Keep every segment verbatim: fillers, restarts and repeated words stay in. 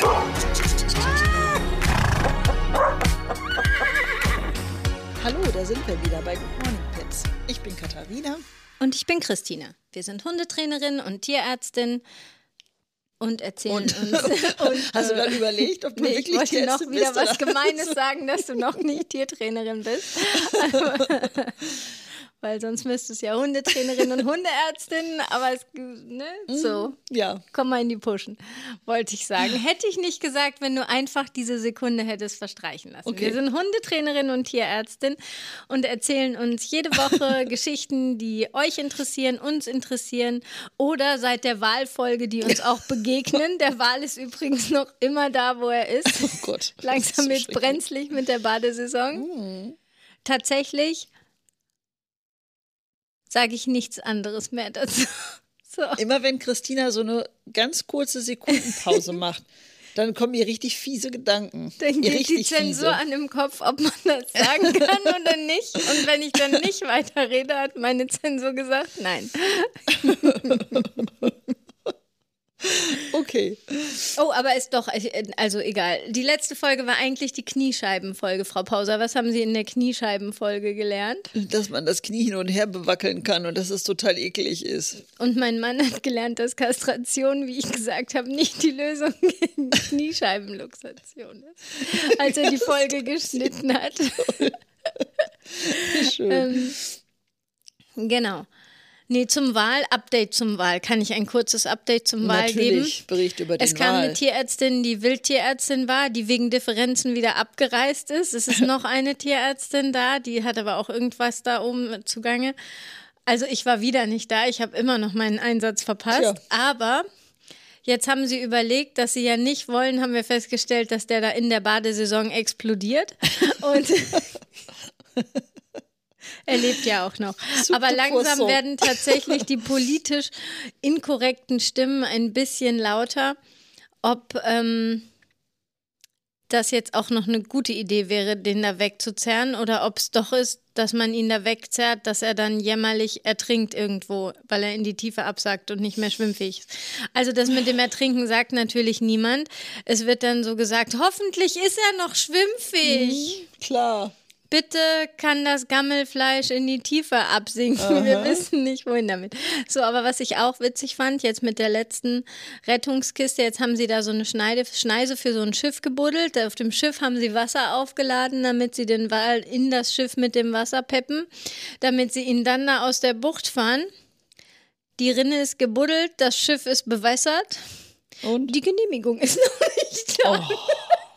Hallo, da sind wir wieder bei Good Morning Pets. Ich bin Katharina. Und ich bin Christina. Wir sind Hundetrainerin und Tierärztin und erzählen Und, uns. Und, hast du gerade überlegt, ob du nee, wirklich ich wollte Tierärztin noch wieder bist, was oder? Gemeines sagen, dass du noch nicht Tiertrainerin bist. Weil sonst müsstest du ja Hundetrainerin und Hundeärztin, aber es, ne, so, Ja. komm mal in die Pushen, wollte ich sagen. Hätte ich nicht gesagt, wenn du einfach diese Sekunde hättest verstreichen lassen. Okay. Wir sind Hundetrainerin und Tierärztin und erzählen uns jede Woche Geschichten, die euch interessieren, uns interessieren oder seit der Wahlfolge, die uns auch begegnen. Der Wal ist übrigens noch immer da, wo er ist. Oh Gott. Langsam das ist wird so brenzlig mit der Badesaison. Mhm. Tatsächlich sage ich nichts anderes mehr dazu. So. Immer wenn Christina so eine ganz kurze Sekundenpause macht, dann kommen ihr richtig fiese Gedanken. Dann ihr geht die richtig Zensur fiese. an im Kopf, ob man das sagen kann oder nicht. Und wenn ich dann nicht weiterrede, hat meine Zensur gesagt, nein. Okay. Oh, aber ist doch, also egal. Die letzte Folge war eigentlich die Kniescheibenfolge, Frau Pauser. Was haben Sie in der Kniescheibenfolge gelernt? Dass man das Knie hin und her bewackeln kann und dass es total eklig ist. Und mein Mann hat gelernt, dass Kastration, wie ich gesagt habe, nicht die Lösung gegen Kniescheibenluxation ist. Als er die Folge geschnitten hat. Schön. ähm, genau. Nee, zum Wahl, Update zum Wahl. Kann ich ein kurzes Update zum Wahl geben? Natürlich, Bericht über den Es kam Wal. eine Tierärztin, die Wildtierärztin war, die wegen Differenzen wieder abgereist ist. Es ist noch eine Tierärztin da, die hat aber auch irgendwas da oben zugange. Also ich war wieder nicht da, ich habe immer noch meinen Einsatz verpasst. Tja. Aber jetzt haben sie überlegt, dass sie ja nicht wollen, haben wir festgestellt, dass der da in der Badesaison explodiert. Und er lebt ja auch noch. Super Aber langsam Poisson. werden tatsächlich die politisch inkorrekten Stimmen ein bisschen lauter, ob ähm, das jetzt auch noch eine gute Idee wäre, den da wegzuzerren oder ob es doch ist, dass man ihn da wegzerrt, dass er dann jämmerlich ertrinkt irgendwo, weil er in die Tiefe absackt und nicht mehr schwimmfähig ist. Also das mit dem Ertrinken sagt natürlich niemand. Es wird dann so gesagt, hoffentlich ist er noch schwimmfähig. Mhm, klar. Bitte kann das Gammelfleisch in die Tiefe absinken. Aha. Wir wissen nicht, wohin damit. So, aber was ich auch witzig fand, jetzt mit der letzten Rettungskiste, jetzt haben sie da so eine Schneide, Schneise für so ein Schiff gebuddelt. Auf dem Schiff haben sie Wasser aufgeladen, damit sie den Wal in das Schiff mit dem Wasser peppen, damit sie ihn dann da aus der Bucht fahren. Die Rinne ist gebuddelt, das Schiff ist bewässert. Und? Die Genehmigung ist noch nicht da. Oh.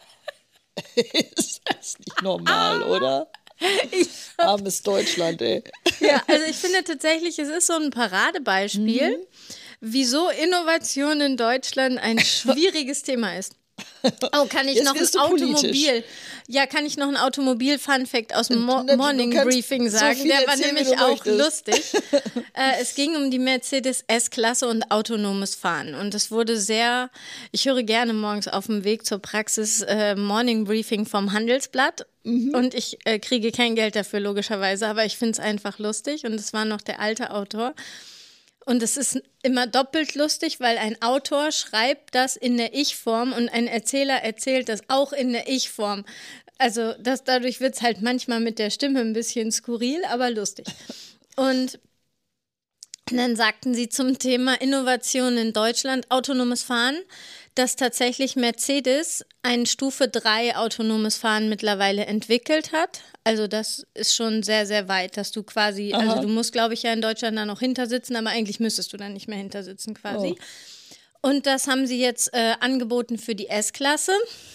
Ist das nicht normal, oder? Armes Deutschland, ey. Ja, also ich finde tatsächlich, es ist so ein Paradebeispiel, mhm. wieso Innovation in Deutschland ein schwieriges Thema ist. Oh, kann ich Jetzt noch ein wirst du Automobil, politisch. ja, kann ich noch ein Automobil-Fun-Fact aus dem Mo Du Morning kannst Briefing so sagen? viel Der war erzählen, wie nämlich du auch möchtest. lustig. äh, es ging um die Mercedes S-Klasse und autonomes Fahren. Und es wurde sehr, ich höre gerne morgens auf dem Weg zur Praxis äh, Morning Briefing vom Handelsblatt. Mhm. Und ich äh, kriege kein Geld dafür, logischerweise, aber ich finde es einfach lustig. Und es war noch der alte Autor. Und es ist immer doppelt lustig, weil ein Autor schreibt das in der Ich-Form und ein Erzähler erzählt das auch in der Ich-Form. Also das, dadurch wird es halt manchmal mit der Stimme ein bisschen skurril, aber lustig. Und dann sagten sie zum Thema Innovation in Deutschland, autonomes Fahren, dass tatsächlich Mercedes ein Stufe drei autonomes Fahren mittlerweile entwickelt hat. Also das ist schon sehr, sehr weit, dass du quasi, Aha. also du musst, glaube ich, ja in Deutschland da noch hintersitzen, aber eigentlich müsstest du dann nicht mehr hintersitzen quasi. Oh. Und das haben sie jetzt äh, angeboten für die S-Klasse.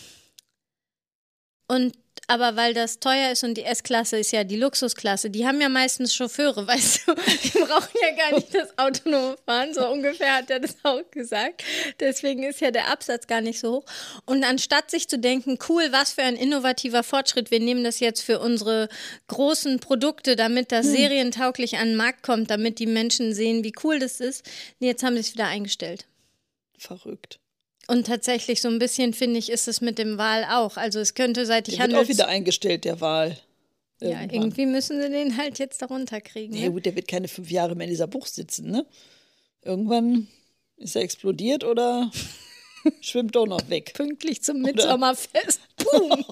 Und aber weil das teuer ist und die S-Klasse ist ja die Luxusklasse, die haben ja meistens Chauffeure, weißt du, die brauchen ja gar nicht das autonome Fahren, so ungefähr hat er das auch gesagt. Deswegen ist ja der Absatz gar nicht so hoch. Und anstatt sich zu denken, cool, was für ein innovativer Fortschritt, wir nehmen das jetzt für unsere großen Produkte, damit das hm. serientauglich an den Markt kommt, damit die Menschen sehen, wie cool das ist, nee, jetzt haben sie es wieder eingestellt. Verrückt. Und tatsächlich so ein bisschen, finde ich, ist es mit dem Wal auch. Also es könnte, seit ich der wird Handels... auch wieder eingestellt, der Wal. Ja, irgendwie müssen sie den halt jetzt darunter kriegen. Ja ne? gut, der wird keine fünf Jahre mehr in dieser Bucht sitzen, ne? Irgendwann ist er explodiert oder Schwimmt doch noch weg. Pünktlich zum Mitsommerfest. Boom.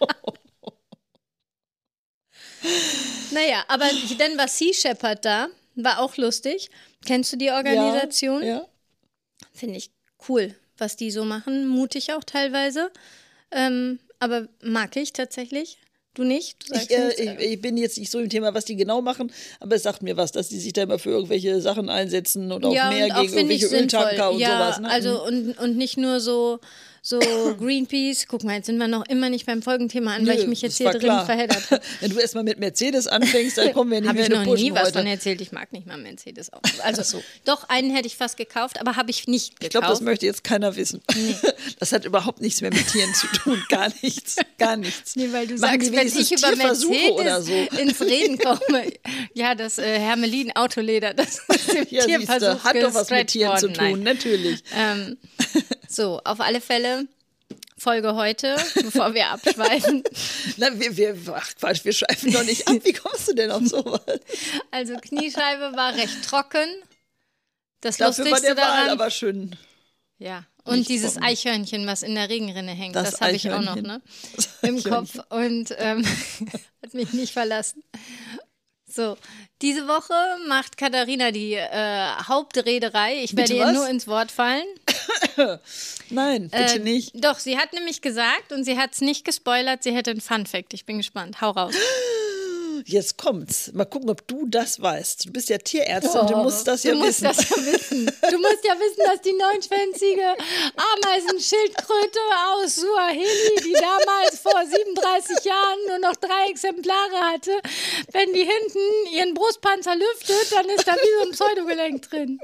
Naja, aber dann war Sea Shepherd da, war auch lustig. Kennst du die Organisation? Ja, ja. Finde ich cool, was die so machen. Mutig auch teilweise. Ähm, aber mag ich tatsächlich. Du nicht? Du ich, äh, ich, ich bin jetzt nicht so im Thema, was die genau machen, aber es sagt mir was, dass die sich da immer für irgendwelche Sachen einsetzen und ja, auch mehr und auch gegen irgendwelche Öltanker und ja, sowas. Ne? Also und, und nicht nur so, so Greenpeace. Guck mal, jetzt sind wir noch immer nicht beim Folgenthema an, Nö, weil ich mich jetzt hier drin klar. verheddert habe. Wenn du erstmal mit Mercedes anfängst, dann kommen wir nicht hab mehr in Habe ich noch nie heute. was von erzählt. Ich mag nicht mal Mercedes. Auch. Also so. Doch, einen hätte ich fast gekauft, aber habe ich nicht gekauft. Ich glaube, das möchte jetzt keiner wissen. Nee. Das hat überhaupt nichts mehr mit Tieren zu tun. Gar nichts. Gar nichts. Nee, weil du Machen sagst, wenn ich über Mercedes oder so. ins Reden komme, ja, das äh, Hermelin-Autoleder, das ist im ja, Tierversuch hat doch was mit Tieren worden. zu tun, Nein. natürlich. Ähm, so, auf alle Fälle Folge heute, bevor wir abschweifen. Na, wir, wir, ach Quatsch, wir schweifen doch nicht ab. Wie kommst du denn auf sowas? Also Kniescheibe war recht trocken. Das Dafür Lustigste war der daran, Wal aber schön. Ja, und nicht dieses trocken. Eichhörnchen, was in der Regenrinne hängt, das, das habe ich auch noch ne? im Kopf und ähm, hat mich nicht verlassen. So, diese Woche macht Katharina die äh, Hauptreederei. Ich werde ihr nur ins Wort fallen. Nein, bitte äh, nicht. Doch, sie hat nämlich gesagt und sie hat es nicht gespoilert, sie hätte einen Fun-Fact. Ich bin gespannt. Hau raus. Jetzt kommt's. Mal gucken, ob du das weißt. Du bist ja Tierärztin oh, und du musst das ja du wissen. Musst das ja wissen. Du musst ja wissen, dass die neunschwänzige Ameisenschildkröte aus Suaheli, die damals vor siebenunddreißig Jahren nur noch drei Exemplare hatte, wenn die hinten ihren Brustpanzer lüftet, dann ist da wie so ein Pseudogelenk drin.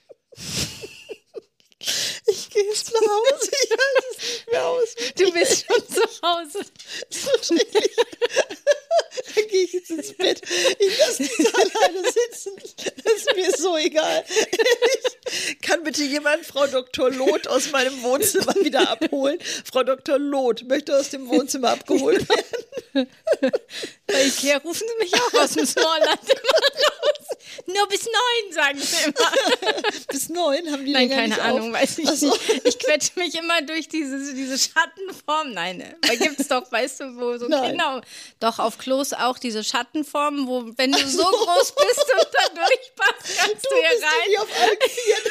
Ich gehe jetzt nach Hause, ich halte es nicht mehr aus. Du bist schon zu Hause. So schrecklich. Dann gehe ich jetzt ins Bett. Ich lasse dich alleine sitzen. Das ist mir so egal. Ich kann bitte jemand Frau Doktor Loth aus meinem Wohnzimmer wieder abholen? Frau Doktor Loth möchte aus dem Wohnzimmer abgeholt werden. Bei Ikea rufen sie mich auch aus dem Smallland immer raus. Nur bis neun, sagen sie immer. Bis neun haben die Nein, länger keine nicht Ahnung, auf. weiß ich so. nicht. Ich quetsche mich immer durch diese, diese Schattenform. Nein, ne? Da gibt es doch, weißt du, wo so Nein. Kinder, doch auf Klos auch diese Schattenformen, wo, wenn du so groß bist und da durchpasst, kannst du, du hier bist rein. Nicht auf allen Vieren.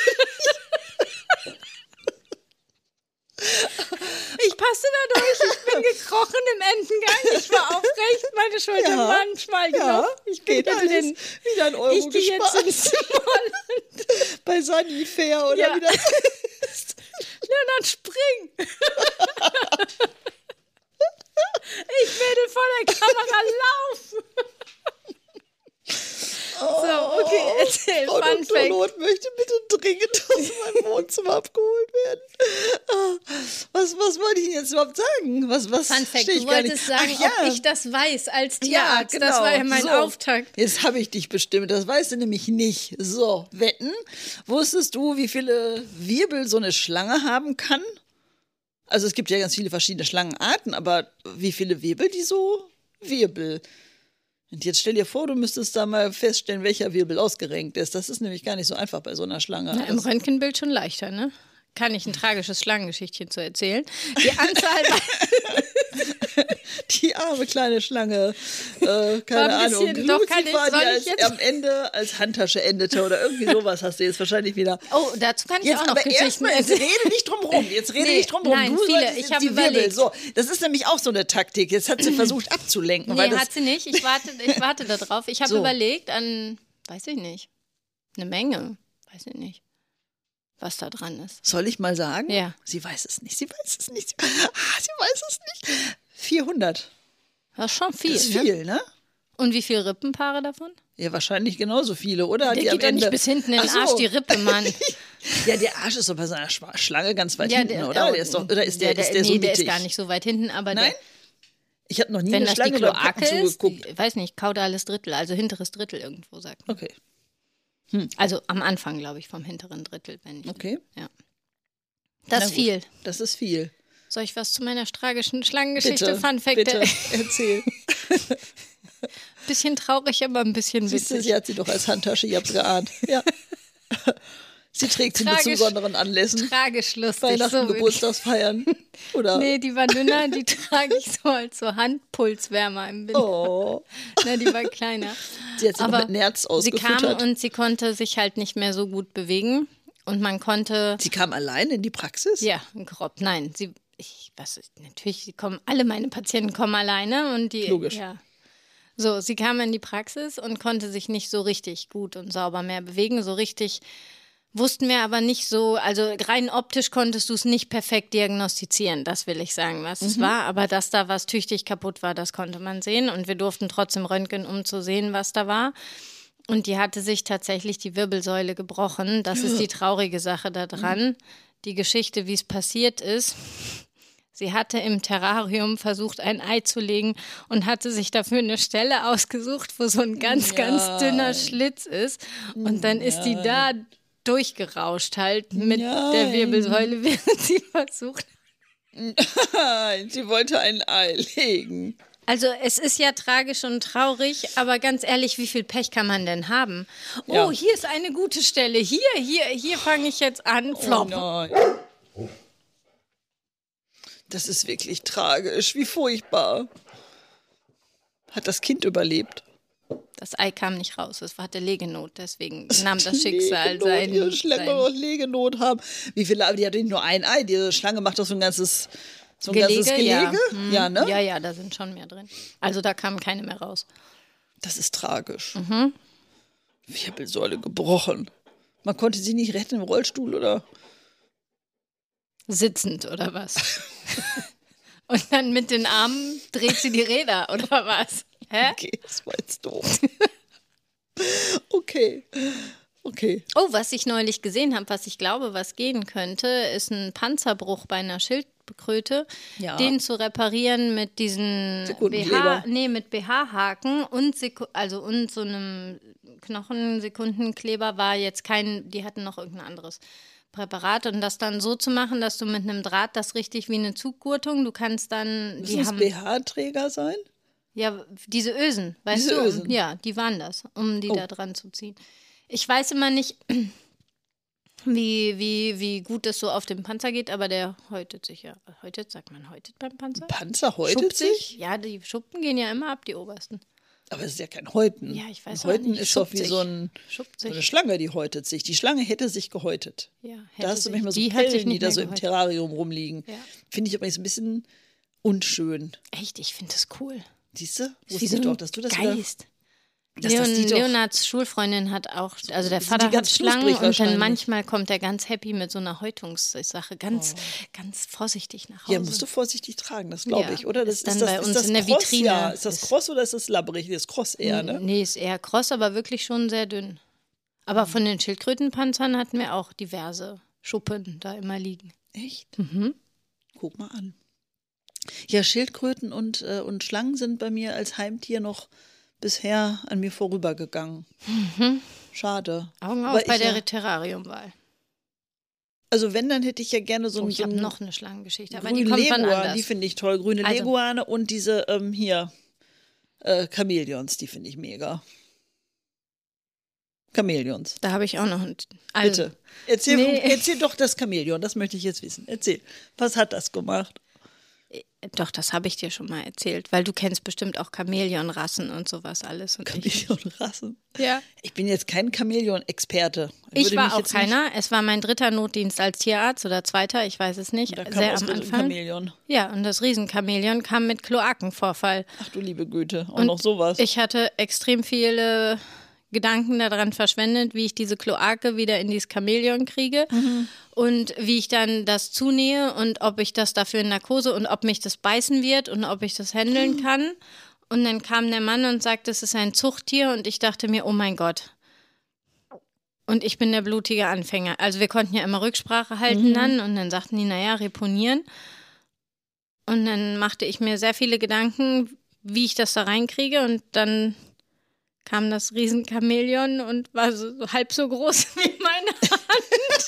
Ich passte da durch, ich bin gekrochen im Entengang, ich war aufrecht, meine Schultern Ja, waren schmal ja, genug. Ich bin geht jetzt alles. in, Wieder ein Euro ich gehe jetzt gespart. ins Smallland. Bei Sanifair oder Ja. wieder. Ja, dann spring. Ich werde vor der Kamera laufen. So, okay, erzähl, Frau Fun Doktor Fact. Loth möchte bitte dringend aus meinem Wohnzimmer abgeholt werden. Ah, Was, was wollte ich Ihnen jetzt überhaupt sagen? Was, was Fun Fact, verstehe ich du gar wolltest nicht. sagen, Ach, ja. ob ich das weiß als Ja, Tierarzt. genau. Das war ja mein so. Auftakt. Jetzt habe ich dich bestimmt. Das weißt du nämlich nicht. So, wetten. Wusstest du, wie viele Wirbel so eine Schlange haben kann? Also es gibt ja ganz viele verschiedene Schlangenarten, aber wie viele Wirbel die so Wirbel? Und jetzt stell dir vor, du müsstest da mal feststellen, welcher Wirbel ausgerenkt ist. Das ist nämlich gar nicht so einfach bei so einer Schlange. Na, Im Das- Röntgenbild schon leichter, ne? Kann ich ein tragisches Schlangengeschichtchen zu erzählen. Die Anzahl Die arme kleine Schlange, äh, keine War ein bisschen- Ahnung. doch, kann ich- Lucifer, soll die ich als, jetzt- am Ende als Handtasche endete oder irgendwie sowas hast du jetzt wahrscheinlich wieder. Oh, dazu kann ich Jetzt auch noch aber Geschichten erstmal, jetzt erzählen. rede nicht drum rum. Jetzt rede Nee, nicht drum rum. nein, du viele. solltest Ich jetzt hab die Wirbel. überlegt. So, das ist nämlich auch so eine Taktik. Jetzt hat sie versucht abzulenken. weil Nee, das, hat sie nicht. Ich warte, ich warte da drauf. Ich habe So. überlegt an, weiß ich nicht, eine Menge. Weiß ich nicht, was da dran ist. Soll ich mal sagen? Ja. Sie weiß es nicht. Sie weiß es nicht. Ah, sie weiß es nicht. vierhundert. Das ist schon viel, Das ist ne? viel, ne? Und wie viele Rippenpaare davon? Ja, wahrscheinlich genauso viele, oder? Der Die am geht doch Ende- nicht bis hinten in den Ach so. Arsch, die Rippe, Mann. Ja, der Arsch ist doch bei so einer Schwa- Schlange ganz weit Ja, hinten, der- oder? oh, Der ist doch, oder ist der, ist der nee, so der ist mittig? gar nicht so weit hinten, aber Nein? der, Ich habe noch nie wenn eine das die Schlange beim Kacken Kloake ist, zugeguckt. ich weiß nicht, kaudales Drittel, also hinteres Drittel irgendwo, sagt man. Okay, Also am Anfang, glaube ich, vom hinteren Drittel, wenn ich. okay. Ja. Das Na ist gut. viel. Das ist viel. Soll ich was zu meiner tragischen Schlangengeschichte, Bitte, Fun Fact? bitte, erzähl. Bisschen traurig, aber ein bisschen Siehst du, witzig. sie hat sie doch als Handtasche, ich hab's geahnt. Ja. Sie trägt sie Tragisch- mit besonderen Anlässen. Tragisch lustig. Weihnachten, so wirklich. Geburtstagsfeiern. Oder? Nee, die war dünner, die trage ich so als so Handpulswärmer im Winter. Oh. Ne, die war kleiner. Sie hat sie noch Aber mit Nerz sie kam ausgefüttert. und sie konnte sich halt nicht mehr so gut bewegen. Und man konnte, Sie kam allein in die Praxis? ja, grob, nein, sie, ich, was, natürlich, sie kommen, alle meine Patienten kommen alleine und die, Logisch. ja. So, sie kam in die Praxis und konnte sich nicht so richtig gut und sauber mehr bewegen, so richtig wussten wir aber nicht so, also rein optisch konntest du es nicht perfekt diagnostizieren, das will ich sagen, was es war. Aber dass da was tüchtig kaputt war, das konnte man sehen. Und wir durften trotzdem röntgen, um zu sehen, was da war. Und die hatte sich tatsächlich die Wirbelsäule gebrochen. Das ist die traurige Sache daran. Die Geschichte, wie es passiert ist. Sie hatte im Terrarium versucht, ein Ei zu legen und hatte sich dafür eine Stelle ausgesucht, wo so ein ganz, Nein. ganz dünner Schlitz ist. Und dann ist die da durchgerauscht halt mit Nein. der Wirbelsäule, während sie versucht. Nein, sie wollte ein Ei legen. Also es ist ja tragisch und traurig, aber ganz ehrlich, wie viel Pech kann man denn haben? Oh, Ja. hier ist eine gute Stelle. Hier, hier, hier fange ich jetzt an. Oh Flop. nein. Das ist wirklich tragisch. Wie furchtbar. Hat das Kind überlebt? Das Ei kam nicht raus, es hatte Legenot, deswegen nahm das Schicksal Legenot, sein. ihre Schlange sein auch Legenot haben. Wie viele, aber die hat nicht nur ein Ei. Diese Schlange macht doch so ein ganzes, so ein ganzes Gelege, ja. Gelege. Hm. Ja, ne? Ja, ja, da sind schon mehr drin. Also da kamen keine mehr raus. Das ist tragisch. Mhm. Wirbelsäule gebrochen. Man konnte sie nicht retten im Rollstuhl, oder? Sitzend oder was? Und dann mit den Armen dreht sie die Räder oder was? Hä? Okay, das war jetzt doof. Okay. Okay. Oh, was ich neulich gesehen habe, was ich glaube, was gehen könnte, ist ein Panzerbruch bei einer Schildkröte, Ja. den zu reparieren mit diesen Sekundenkleber. B H, nee, mit B H-Haken und Seku- also und so einem Knochensekundenkleber war jetzt kein, die hatten noch irgendein anderes Präparat und das dann so zu machen, dass du mit einem Draht das richtig wie eine Zuggurtung, du kannst dann, Muss die das haben B H-Träger sein? ja, diese Ösen, weißt Diese du? Ösen. Ja, die waren das, um die Oh. da dran zu ziehen. Ich weiß immer nicht, wie, wie, wie gut es so auf dem Panzer geht, aber der häutet sich ja. Häutet, sagt man häutet beim Panzer? Panzer häutet Schuppt sich? Ja, die Schuppen gehen ja immer ab, die obersten. Aber es ist ja kein Häuten. Ja, ich weiß Ein Häuten auch nicht. ist doch Schuppt wie sich. so, ein, Schuppt so eine sich. Schlange, die häutet sich. Die Schlange hätte sich gehäutet. Ja, Da hätte hast du sich- manchmal so die hat sich Pellen, die nicht da mehr so im gehäutet. Terrarium rumliegen. Ja. Finde ich übrigens ein bisschen unschön. Echt, ich finde das cool. Siehst du? Wie Wusste so ich ein doch, dass du das wieder, Geist. dass Leon, das die doch, Leonards Schulfreundin hat auch, also der sind Vater die ganz hat Schlangen knusprig und dann wahrscheinlich. manchmal kommt er ganz happy mit so einer Häutungssache, ganz, ganz vorsichtig nach Hause. ja, musst du vorsichtig tragen, das glaube Ja, ich, oder? Das ist dann das, bei ist uns das in der Cross, Vitrine. Ja. Ist das Ist- Cross oder ist das labbrig? Das ist Cross eher, ne? Nee, ist eher kross, aber wirklich schon sehr dünn. Aber von den Schildkrötenpanzern hatten wir auch diverse Schuppen da immer liegen. Echt? Mhm. Guck mal an. Ja, Schildkröten und, äh, und Schlangen sind bei mir als Heimtier noch bisher an mir vorübergegangen. Schade. Augen Aber auf bei ich, der ja, Terrariumwahl. Also wenn, dann hätte ich ja gerne so Oh, ein, ich so habe ein noch eine Schlangengeschichte, aber die grüne kommt wann Leguan, anders. die finde ich toll. Grüne Also- Leguane und diese ähm, hier äh, Chamäleons, die finde ich mega. Chamäleons. Da habe ich auch noch einen. Also, Bitte. Erzähl, Nee. erzähl doch das Chamäleon, das möchte ich jetzt wissen. Erzähl. Was hat das gemacht? Doch, das habe ich dir schon mal erzählt, weil du kennst bestimmt auch Chamäleonrassen und sowas alles. Und ich, Chamäleonrassen. ja. Ich bin jetzt kein Chamäleon-Experte. Ich würde war mich auch jetzt nicht- keiner. Es war mein dritter Notdienst als Tierarzt oder zweiter, ich weiß es nicht. Da kam Sehr aus am so einem Anfang. Chamäleon. Ja, und das Riesenchamäleon kam mit Kloakenvorfall. Ach du liebe Güte, auch Und noch sowas. Ich hatte extrem viele Gedanken daran verschwendet, wie ich diese Kloake wieder in dieses Chamäleon kriege Mhm. und wie ich dann das zunähe und ob ich das dafür in Narkose und ob mich das beißen wird und ob ich das Mhm. handeln kann. Und dann kam der Mann und sagte, es ist ein Zuchttier und ich dachte mir, oh mein Gott. Und ich bin der blutige Anfänger. Also wir konnten ja immer Rücksprache halten Mhm. dann und dann sagten die, naja, reponieren. Und dann machte ich mir sehr viele Gedanken, wie ich das da reinkriege und dann kam das Riesenchamäleon und war so, so halb so groß wie meine Hand.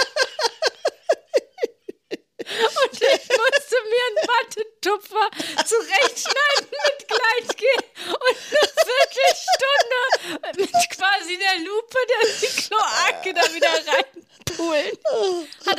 Und ich musste mir einen Wattetupfer zurechtschneiden mit Gleitgel und eine Viertelstunde mit quasi der Lupe der die Kloake da wieder rein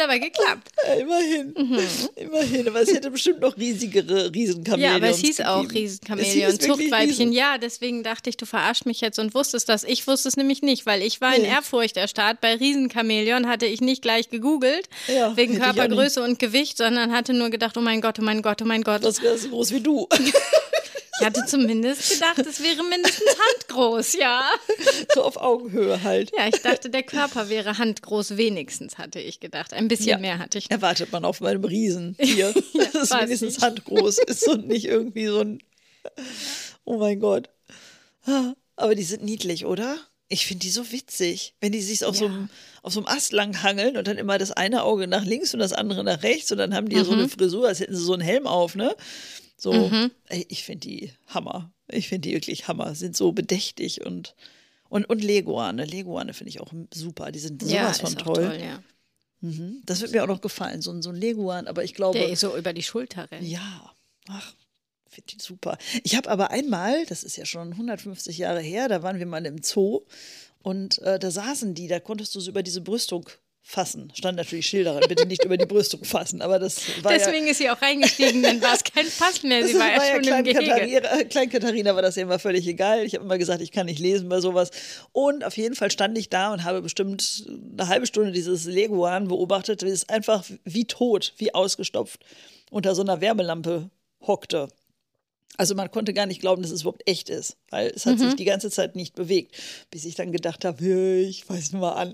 aber geklappt. Ja, immerhin. Mhm. Immerhin. Aber es hätte bestimmt noch riesigere Riesenchamäleons Ja, aber es hieß gegeben. auch Riesenchamäleon, Zuchtweibchen. Riesen. Ja, deswegen dachte ich, du verarschst mich jetzt und wusstest das. Ich wusste es nämlich nicht, weil ich war nee. in Ehrfurcht erstarrt. Bei Riesenchamäleon hatte ich nicht gleich gegoogelt, ja, wegen Körpergröße und Gewicht, sondern hatte nur gedacht, oh mein Gott, oh mein Gott, oh mein Gott. Das wäre so groß wie du. Ich hatte zumindest gedacht, es wäre mindestens handgroß, ja. So auf Augenhöhe halt. Ja, ich dachte, der Körper wäre handgroß, wenigstens, hatte ich gedacht. Ein bisschen ja. mehr hatte ich. Erwartet man auf meinem Riesentier. ja, das ist wenigstens nicht. handgroß ist und nicht irgendwie so ein, oh mein Gott. Aber die sind niedlich, oder? Ich finde die so witzig, wenn die sich auf, ja. so einem, auf so einem Ast lang hangeln und dann immer das eine Auge nach links und das andere nach rechts und dann haben die mhm. so eine Frisur, als hätten sie so einen Helm auf, ne? So, mhm. ey, ich finde die Hammer. Ich finde die wirklich Hammer. Sind so bedächtig und, und, und Leguane. Leguane finde ich auch super. Die sind sowas ja, von ist toll. Auch toll ja. mhm. Das wird mir auch noch gefallen, so, so ein Leguan. Aber ich glaube. Der so über die Schulter rennt. Ja, ach, finde die super. Ich habe aber einmal, das ist ja schon hundertfünfzig Jahre her, da waren wir mal im Zoo und äh, da saßen die, da konntest du so über diese Brüstung fassen. Stand natürlich Schilderin, bitte nicht über die Brüstung fassen, aber das war Deswegen ja, ist sie auch reingestiegen, dann war es kein Pass mehr, sie war, war ja schon Klein im Gehege. Katharina, Klein Katharina war das ja immer völlig egal. Ich habe immer gesagt, ich kann nicht lesen bei sowas. Und auf jeden Fall stand ich da und habe bestimmt eine halbe Stunde dieses Leguan beobachtet, wie es einfach wie tot, wie ausgestopft unter so einer Wärmelampe hockte. Also man konnte gar nicht glauben, dass es überhaupt echt ist, weil es hat mhm. sich die ganze Zeit nicht bewegt, bis ich dann gedacht habe, ich weiß nur mal an.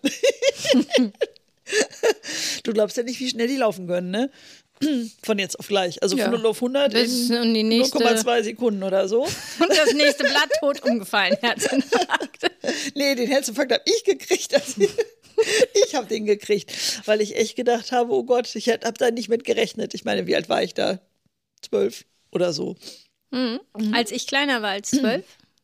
Du glaubst ja nicht, wie schnell die laufen können, ne? Von jetzt auf gleich. Also von ja. null auf hundert Bis in die nächste... null Komma zwei Sekunden oder so. Und das nächste Blatt tot umgefallen, Herzinfarkt. Nee, den Herzinfarkt habe ich gekriegt. Also ich habe den gekriegt, weil ich echt gedacht habe, oh Gott, ich habe da nicht mit gerechnet. Ich meine, wie alt war ich da? Zwölf oder so. Mhm. Mhm. Als ich kleiner war als zwölf.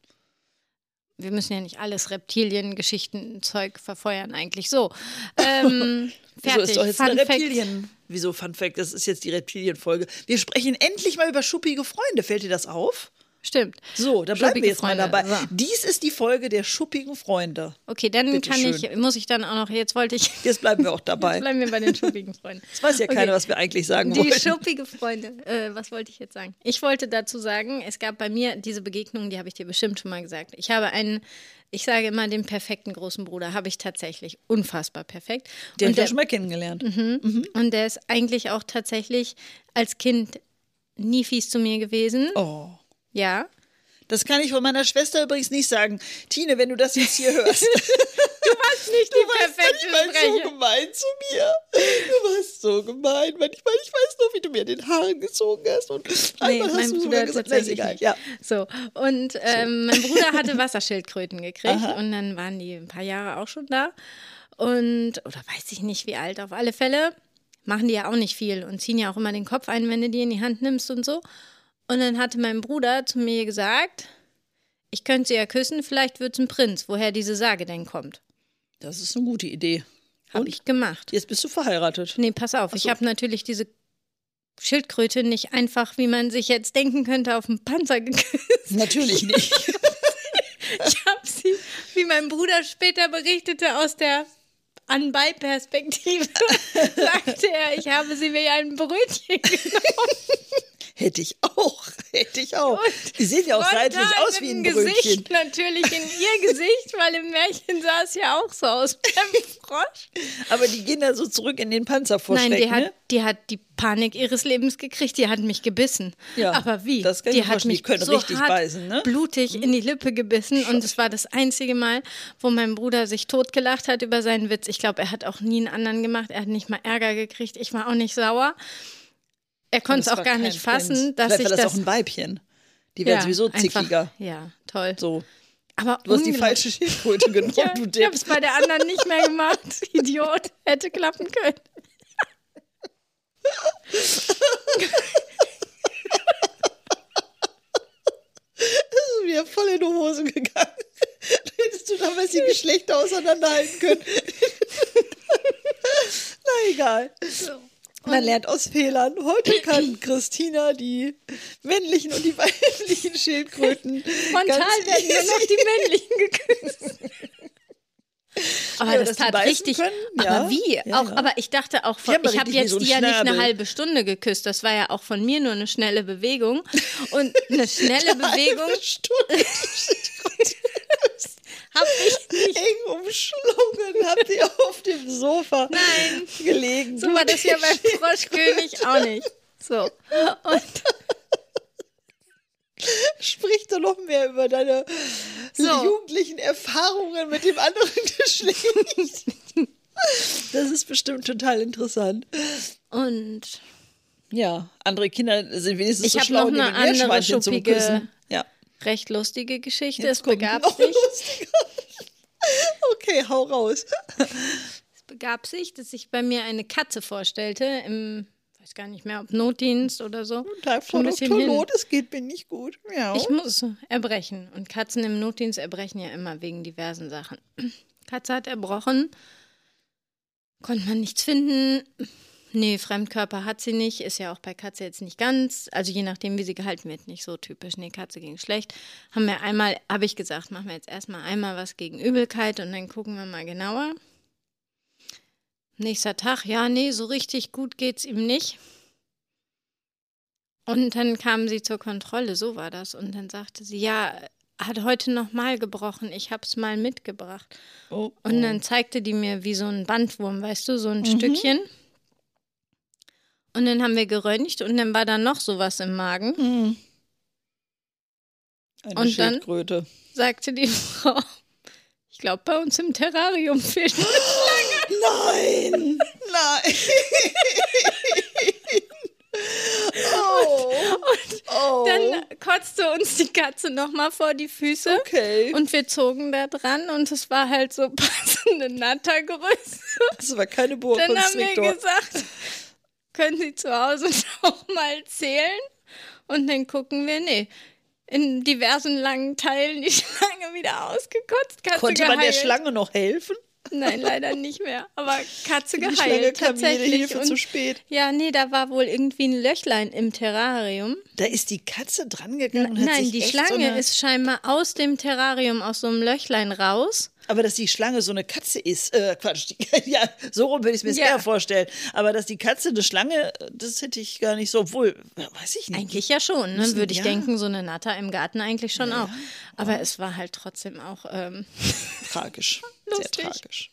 Wir müssen ja nicht alles Reptilien-Geschichten-Zeug verfeuern, eigentlich so. Ähm, fertig. Wieso ist doch jetzt Fun eine Reptilien? Wieso Fun Fact? Das ist jetzt die Reptilien-Folge. Wir sprechen endlich mal über schuppige Freunde. Fällt dir das auf? Stimmt. So, da bleiben wir jetzt Freunde. mal dabei. So. Dies ist die Folge der schuppigen Freunde. Okay, dann Bitte kann schön. ich, muss ich dann auch noch, jetzt wollte ich. Jetzt bleiben wir auch dabei. Jetzt bleiben wir bei den schuppigen Freunden. Das weiß ja okay. keiner, was wir eigentlich sagen die wollen. Die schuppige Freunde. Äh, was wollte ich jetzt sagen? Ich wollte dazu sagen, es gab bei mir diese Begegnung, die habe ich dir bestimmt schon mal gesagt. Ich habe einen, ich sage immer, den perfekten großen Bruder, habe ich tatsächlich. Unfassbar perfekt. Den habe ich ja schon mal kennengelernt. Mhm. Mhm. Und der ist eigentlich auch tatsächlich als Kind nie fies zu mir gewesen. Oh. Ja. Das kann ich von meiner Schwester übrigens nicht sagen. Tine, wenn du das jetzt hier hörst. Du warst nicht du die perfekte Du warst so gemein zu mir. Du warst so gemein. Manchmal, ich weiß noch, wie du mir den Haaren gezogen hast. Und nee, einmal mein hast du Bruder sogar gesagt, tatsächlich egal. nicht. Ja. So, und ähm, mein Bruder hatte Wasserschildkröten gekriegt. Aha. Und dann waren die ein paar Jahre auch schon da. Und, oder weiß ich nicht, wie alt, auf alle Fälle machen die ja auch nicht viel und ziehen ja auch immer den Kopf ein, wenn du die in die Hand nimmst und so. Und dann hatte mein Bruder zu mir gesagt, ich könnte sie ja küssen, vielleicht wird es ein Prinz, woher diese Sage denn kommt. Das ist eine gute Idee. Habe ich gemacht. Jetzt bist du verheiratet. Nee, pass auf, so. Ich habe natürlich diese Schildkröte nicht einfach, wie man sich jetzt denken könnte, auf den Panzer geküsst. Natürlich nicht. Ich habe sie, wie mein Bruder später berichtete, aus der Anbei-Perspektive, sagte er, ich habe sie wie ein Brötchen genommen. Hätte ich auch, hätte ich auch. Und die sehen ja auch seitlich aus wie ein Brötchen. Gesicht, natürlich in ihr Gesicht, weil im Märchen sah es ja auch so aus wie ein Frosch. Aber die gehen da so zurück in den Panzer vorstecken, Nein, die hat, ne? die hat die Panik ihres Lebens gekriegt, die hat mich gebissen. Ja, aber wie? Das kann die ich hat mich die können so richtig hart beißen, ne? blutig in die Lippe gebissen und es war das einzige Mal, wo mein Bruder sich totgelacht hat über seinen Witz. Ich glaube, er hat auch nie einen anderen gemacht, er hat nicht mal Ärger gekriegt, ich war auch nicht sauer. Er konnte es auch gar nicht fassen, dass Vielleicht ich war das das auch ein Weibchen. Die werden ja, sowieso zickiger. Einfach, ja, toll. So. Aber du hast die falsche Schildkröte genommen, ja, du Depp. Ich habe es bei der anderen nicht mehr gemacht. Idiot. Hätte klappen können. Das ist mir voll in die Hose gegangen. Hättest du damals die Geschlechter auseinanderhalten können. Na egal. So. Man lernt aus Fehlern. Heute kann Christina die männlichen und die weiblichen Schildkröten Spontan werden nur noch die männlichen geküsst. Aber Ja, das dass die tat beißen richtig. können? Aber Ja. wie? Ja, auch, ja. Aber ich dachte auch, von, Die haben ich habe richtig wie jetzt so einen die ja nicht eine Schnabel. halbe Stunde geküsst. Das war ja auch von mir nur eine schnelle Bewegung. Und eine schnelle Bewegung Eine Stunde habe ich nicht. eng umschlungen, habt ihr auf dem Sofa Nein. gelegen. So war das ja beim Froschkönig auch nicht. So. Und Sprich doch noch mehr über deine So. jugendlichen Erfahrungen mit dem anderen Geschlecht. Das ist bestimmt total interessant. Und Ja, andere Kinder sind wenigstens Ich so hab schlau, noch die eine mit Meerschweinchen andere zum schuppige- Küssen. Ja. recht lustige Geschichte. Jetzt es kommt begab noch sich. lustiger. Okay, hau raus. Es begab sich, dass sich bei mir eine Katze vorstellte, im, weiß gar nicht mehr, ob Notdienst oder so. Guten Tag, Frau Schon ein bisschen Doktor hin. Loth, es geht mir nicht gut. Ja. Ich muss erbrechen. Und Katzen im Notdienst erbrechen ja immer wegen diversen Sachen. Katze hat erbrochen, konnte man nichts finden. Nee, Fremdkörper hat sie nicht, ist ja auch bei Katze jetzt nicht ganz, also je nachdem, wie sie gehalten wird, nicht so typisch. Nee, Katze ging schlecht. Haben wir einmal, habe ich gesagt, machen wir jetzt erstmal einmal was gegen Übelkeit und dann gucken wir mal genauer. Nächster Tag, ja, nee, so richtig gut geht's ihm nicht. Und dann kam sie zur Kontrolle, so war das. Und dann sagte sie, ja, hat heute nochmal gebrochen, ich hab's mal mitgebracht. Oh, oh. Und dann zeigte die mir wie so ein Bandwurm, weißt du, so ein Stückchen. Und dann haben wir geröntgt und dann war da noch sowas im Magen. Hm. Eine Und dann- Schildkröte. Sagte die Frau, ich glaube, bei uns im Terrarium fehlt eine Schlange. Nein! Nein! Oh! Oh! Dann kotzte uns die Katze nochmal vor die Füße. Okay. Und wir zogen da dran und es war halt so passende Nattergröße. Das war keine Boa Dann haben wir Constrictor. gesagt, können Sie zu Hause auch mal zählen? Und dann gucken wir, nee, in diversen langen Teilen die Schlange wieder ausgekotzt. Katze Konnte man der geheilt. Schlange noch helfen? Nein, leider nicht mehr. Aber Katze Die Schlange geheilt, kam jede tatsächlich. Hilfe Und zu spät. ja, nee, da war wohl irgendwie ein Löchlein im Terrarium. Da ist die Katze drangegangen und hat Nein, sich die echt Schlange so eine, ist scheinbar aus dem Terrarium, aus so einem Löchlein raus. Aber dass die Schlange so eine Katze ist, äh, Quatsch, die, ja, so rum würde ich es mir Ja. eher vorstellen. Aber dass die Katze eine Schlange, das hätte ich gar nicht so, obwohl, weiß ich nicht. Eigentlich ja schon, ne? Müssen- würde ich ja. denken, so eine Natter im Garten eigentlich schon auch. Aber es war halt trotzdem auch ähm, Tragisch. Lustig. Sehr tragisch.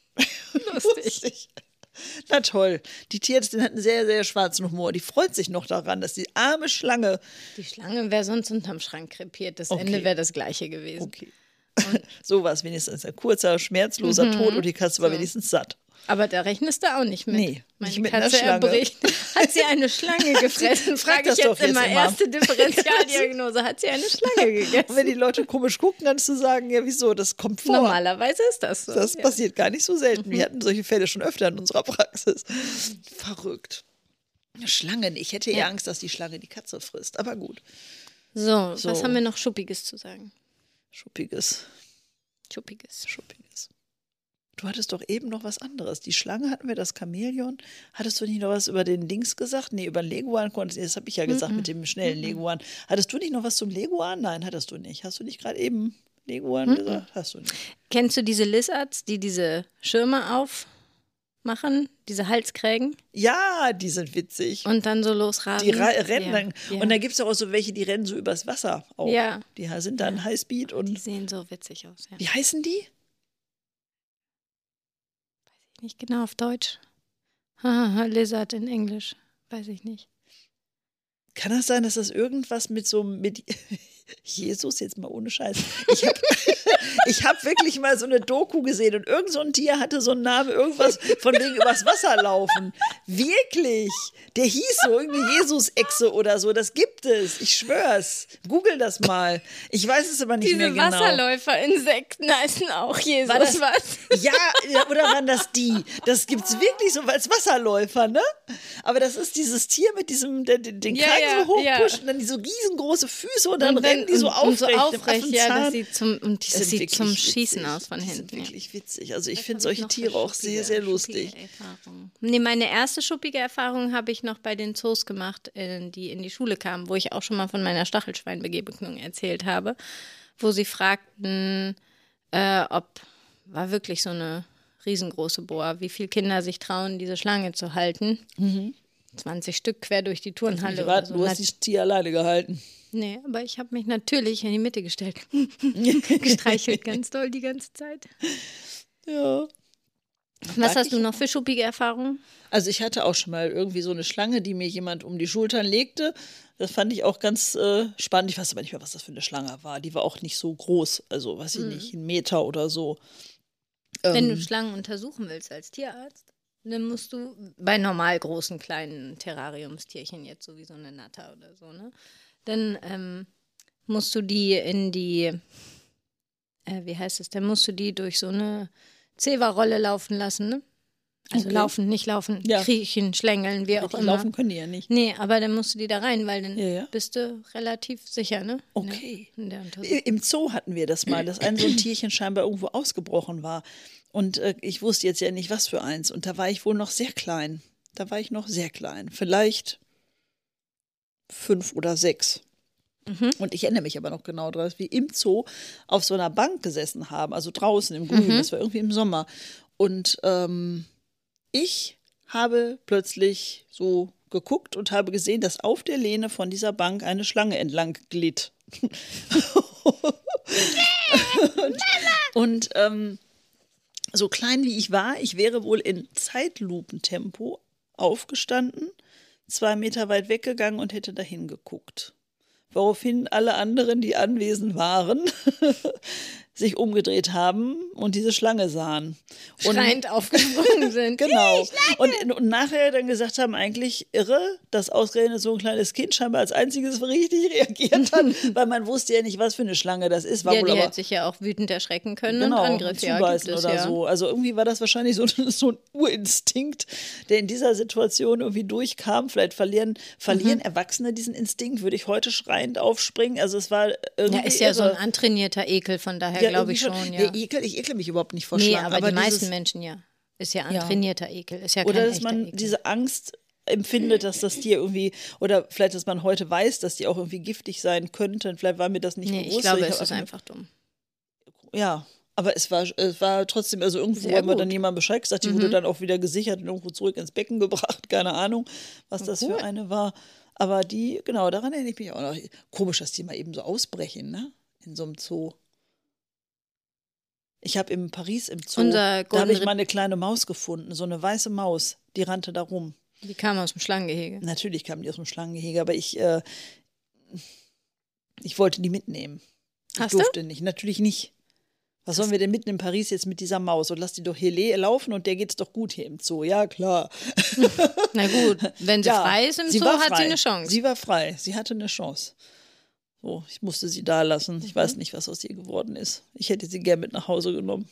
lustig. Na toll. Die Tierärztin hat einen sehr, sehr schwarzen Humor. Die freut sich noch daran, dass die arme Schlange. Die Schlange wäre sonst unterm Schrank krepiert. Das Okay. Ende wäre das gleiche gewesen. Okay. So war es wenigstens ein kurzer, schmerzloser Mhm. Tod und die Katze war wenigstens satt. Aber da rechnest du auch nicht mit. Nee, Meine nicht mit einer Katze Schlange. erbricht. Hat sie eine Schlange gefressen? Frag Frage das ich doch jetzt jetzt immer. immer. Erste Differentialdiagnose. Hat sie eine Schlange Und wenn gegessen? die Leute komisch gucken, kannst du sagen, ja wieso, das kommt vor. Normalerweise ist das so. Das ja. passiert gar nicht so selten. Wir hatten solche Fälle schon öfter in unserer Praxis. Verrückt. Schlangen. Ich hätte eher Ja. Angst, dass die Schlange die Katze frisst. Aber gut. So, So. was haben wir noch Schuppiges zu sagen? Schuppiges. Schuppiges. Schuppiges. Du hattest doch eben noch was anderes. Die Schlange hatten wir, das Chamäleon. Hattest du nicht noch was über den Dings gesagt? Nee, über den Leguan konntest das habe ich ja gesagt mit dem schnellen Leguan. Hattest du nicht noch was zum Leguan? Nein, hattest du nicht. Hast du nicht gerade eben Leguan gesagt? Hast du nicht. Kennst du diese Lizards, die diese Schirme aufmachen? Diese Halskrägen? Ja, die sind witzig. Und dann so losrasen? Die ra- rennen ja, dann. ja. Und dann gibt es auch so welche, die rennen so übers Wasser auch. Ja. Die sind dann Highspeed Die und. sehen so witzig aus, ja. Wie heißen die? Nicht genau auf Deutsch. Haha, Lizard in Englisch. Weiß ich nicht. Kann das sein, dass das irgendwas mit so mit Jesus, jetzt mal ohne Scheiß. Ich habe ich hab wirklich mal so eine Doku gesehen und irgend so ein Tier hatte so einen Namen, irgendwas von wegen übers Wasser laufen. Wirklich. Der hieß so, irgendeine Jesus-Echse oder so. Das gibt es. Ich schwör's. Google das mal. Ich weiß es aber nicht mehr Diese genau. Wasserläufer-Insekten heißen auch Jesus. War das- was? Ja, ja, oder waren das die? Das gibt's wirklich so als Wasserläufer, ne? Aber das ist dieses Tier mit diesem, den, den Ja, Kragen ja, so hochpushen ja. und dann diese riesengroße Füße und dann rennen die so und, aufrecht. und so im aufrecht, ja, Affenzahn. das sieht zum, und Die das sind sieht wirklich zum witzig. Schießen aus von Die hinten. sind ja. wirklich witzig. Also ich Was finde hab solche noch für Tiere auch sehr, schuppige- sehr lustig. schuppige Erfahrungen? Nee, meine erste schuppige Erfahrung habe ich noch bei den Zoos gemacht, äh, die in die Schule kamen, wo ich auch schon mal von meiner Stachelschweinbegegnung erzählt habe, wo sie fragten, äh, ob, war wirklich so eine riesengroße Boa. Wie viele Kinder sich trauen, diese Schlange zu halten? Mhm. zwanzig Stück quer durch die Turnhalle. Oder so. Du hast das Tier alleine gehalten. Nee, aber ich habe mich natürlich in die Mitte gestellt. Gestreichelt ganz doll die ganze Zeit. Ja. Was hast du noch für schuppige Erfahrungen? Also ich hatte auch schon mal irgendwie so eine Schlange, die mir jemand um die Schultern legte. Das fand ich auch ganz äh, spannend. Ich weiß aber nicht mehr, was das für eine Schlange war. Die war auch nicht so groß, also weiß ich mhm. nicht, ein Meter oder so. Wenn ähm, du Schlangen untersuchen willst als Tierarzt, dann musst du bei normal großen, kleinen Terrariumstierchen, jetzt so wie so eine Natter oder so, ne? Dann ähm, musst du die in die, äh, wie heißt es, dann musst du die durch so eine Zewa-Rolle laufen lassen, ne? Also okay. laufen, nicht laufen, ja. kriechen, schlängeln, wie auch immer. Laufen können die ja nicht. Nee, aber dann musst du die da rein, weil dann ja, ja. bist du relativ sicher, ne? Okay. In der, in der Im Zoo hatten wir das mal, dass ein so ein Tierchen scheinbar irgendwo ausgebrochen war. Und äh, ich wusste jetzt ja nicht, was für eins. Und da war ich wohl noch sehr klein. Da war ich noch sehr klein. Vielleicht fünf oder sechs. Mhm. Und ich erinnere mich aber noch genau daran, dass wir im Zoo auf so einer Bank gesessen haben, also draußen im Grün, mhm. das war irgendwie im Sommer. Und ähm, ich habe plötzlich so geguckt und habe gesehen, dass auf der Lehne von dieser Bank eine Schlange entlang glitt. und und ähm, so klein wie ich war, ich wäre wohl in Zeitlupentempo aufgestanden, zwei Meter weit weggegangen und hätte dahin geguckt. Woraufhin alle anderen, die anwesend waren, sich umgedreht haben und diese Schlange sahen. Und schreiend aufgesprungen sind. Genau. Und, und nachher dann gesagt haben, eigentlich irre, dass ausgerechnet so ein kleines Kind scheinbar als einziges richtig reagiert hat, weil man wusste ja nicht, was für eine Schlange das ist. War ja, wohl die aber, hätte sich ja auch wütend erschrecken können genau, und Angriff ja, zubeißen oder ja. so. Also irgendwie war das wahrscheinlich so, so ein Urinstinkt, der in dieser Situation irgendwie durchkam. Vielleicht verlieren, verlieren mhm. Erwachsene diesen Instinkt, würde ich heute schreiend aufspringen. Also es war irgendwie ja, ist ja irre. So ein antrainierter Ekel, von daher ja, glaube ich schon. schon ja. Nee, Ekel, ich ekle mich überhaupt nicht vor nee, Schlangen. aber, aber die dieses, meisten Menschen ja. Ist ja antrainierter ja. Ekel. Ist ja kein oder dass man Ekel. diese Angst empfindet, dass das Tier irgendwie, oder vielleicht, dass man heute weiß, dass die auch irgendwie giftig sein könnten. Vielleicht war mir das nicht nee, bewusst. Ich glaube, ich es ist einfach dumm. Ja, aber es war, es war trotzdem, also irgendwo Sehr haben wir dann jemand Bescheid gesagt, die mhm. wurde dann auch wieder gesichert und irgendwo zurück ins Becken gebracht. Keine Ahnung, was das cool. für eine war. Aber die, genau, daran erinnere ich mich auch noch. Komisch, dass die mal eben so ausbrechen, ne? In so einem Zoo. Ich habe in Paris im Zoo, da habe ich mal eine kleine Maus gefunden, so eine weiße Maus, die rannte da rum. Die kam aus dem Schlangengehege. Natürlich kam die aus dem Schlangengehege, aber ich, äh, ich wollte die mitnehmen. Ich Hast durfte du? nicht, natürlich nicht. Was sollen wir denn mitten in Paris jetzt mit dieser Maus? Und lass die doch hier laufen und der geht's doch gut hier im Zoo. Ja, klar. Na gut, wenn sie ja, frei ist im sie Zoo, hat frei. sie eine Chance. Sie war frei, sie hatte eine Chance. So, ich musste sie da lassen. Ich mhm. weiß nicht, was aus ihr geworden ist. Ich hätte sie gern mit nach Hause genommen.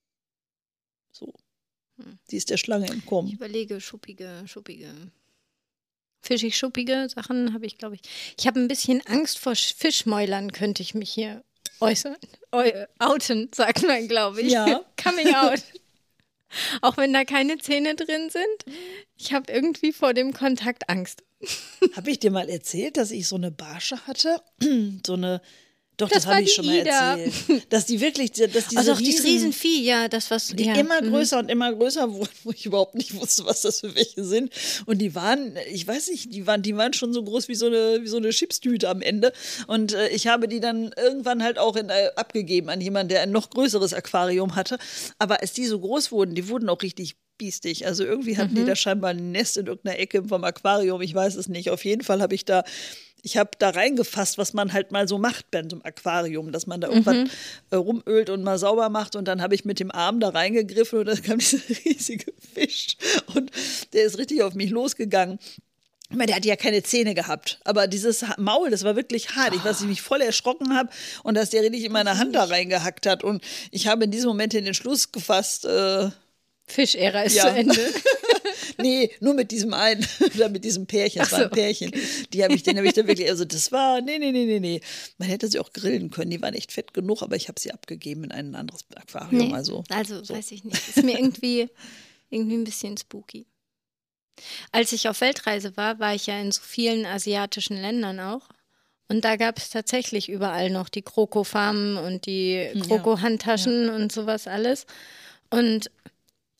So. Hm. Die ist der Schlange entkommen. Ich überlege, schuppige, schuppige, fischig-schuppige Sachen habe ich, glaube ich. Ich habe ein bisschen Angst vor Fischmäulern, könnte ich mich hier äußern. Eu- outen, sagt man, glaube ich. Ja. Coming out. Auch wenn da keine Zähne drin sind. Ich habe irgendwie vor dem Kontakt Angst. Habe ich dir mal erzählt, dass ich so eine Barsche hatte? So eine, doch, das, das habe ich schon mal Ida. erzählt. Dass die wirklich, dass diese also auch Riesen, dieses Riesenvieh, ja, das was die ja. immer mhm. größer und immer größer wurden, wo ich überhaupt nicht wusste, was das für welche sind. Und die waren, ich weiß nicht, die waren, die waren schon so groß wie so eine, wie so eine Chipstüte am Ende. Und äh, ich habe die dann irgendwann halt auch in, äh, abgegeben an jemanden, der ein noch größeres Aquarium hatte. Aber als die so groß wurden, die wurden auch richtig biestig. Also irgendwie hatten mhm. die da scheinbar ein Nest in irgendeiner Ecke vom Aquarium. Ich weiß es nicht. Auf jeden Fall habe ich da Ich habe da reingefasst, was man halt mal so macht bei so einem Aquarium, dass man da irgendwas mhm. äh, rumölt und mal sauber macht. Und dann habe ich mit dem Arm da reingegriffen und dann kam dieser riesige Fisch. Und der ist richtig auf mich losgegangen. Ich meine, der hatte ja keine Zähne gehabt, aber dieses Maul, das war wirklich hart. Ich weiß, ich mich voll erschrocken habe und dass der richtig in meine Hand da reingehackt hat. Und ich habe in diesem Moment den Entschluss gefasst, äh, Fischära ist ja. zu Ende. Nee, nur mit diesem einen, oder mit diesem Pärchen, es Ach war ein so, Pärchen. Die habe ich, den habe ich dann wirklich, also das war, nee, nee, nee, nee, nee. Man hätte sie auch grillen können, die waren echt fett genug, aber ich habe sie abgegeben in ein anderes Aquarium. Nee, also also so. Weiß ich nicht, ist mir irgendwie, irgendwie ein bisschen spooky. Als ich auf Weltreise war, war ich ja in so vielen asiatischen Ländern auch. Und da gab es tatsächlich überall noch die Krokofarmen und die Krokohandtaschen ja. und sowas alles. Und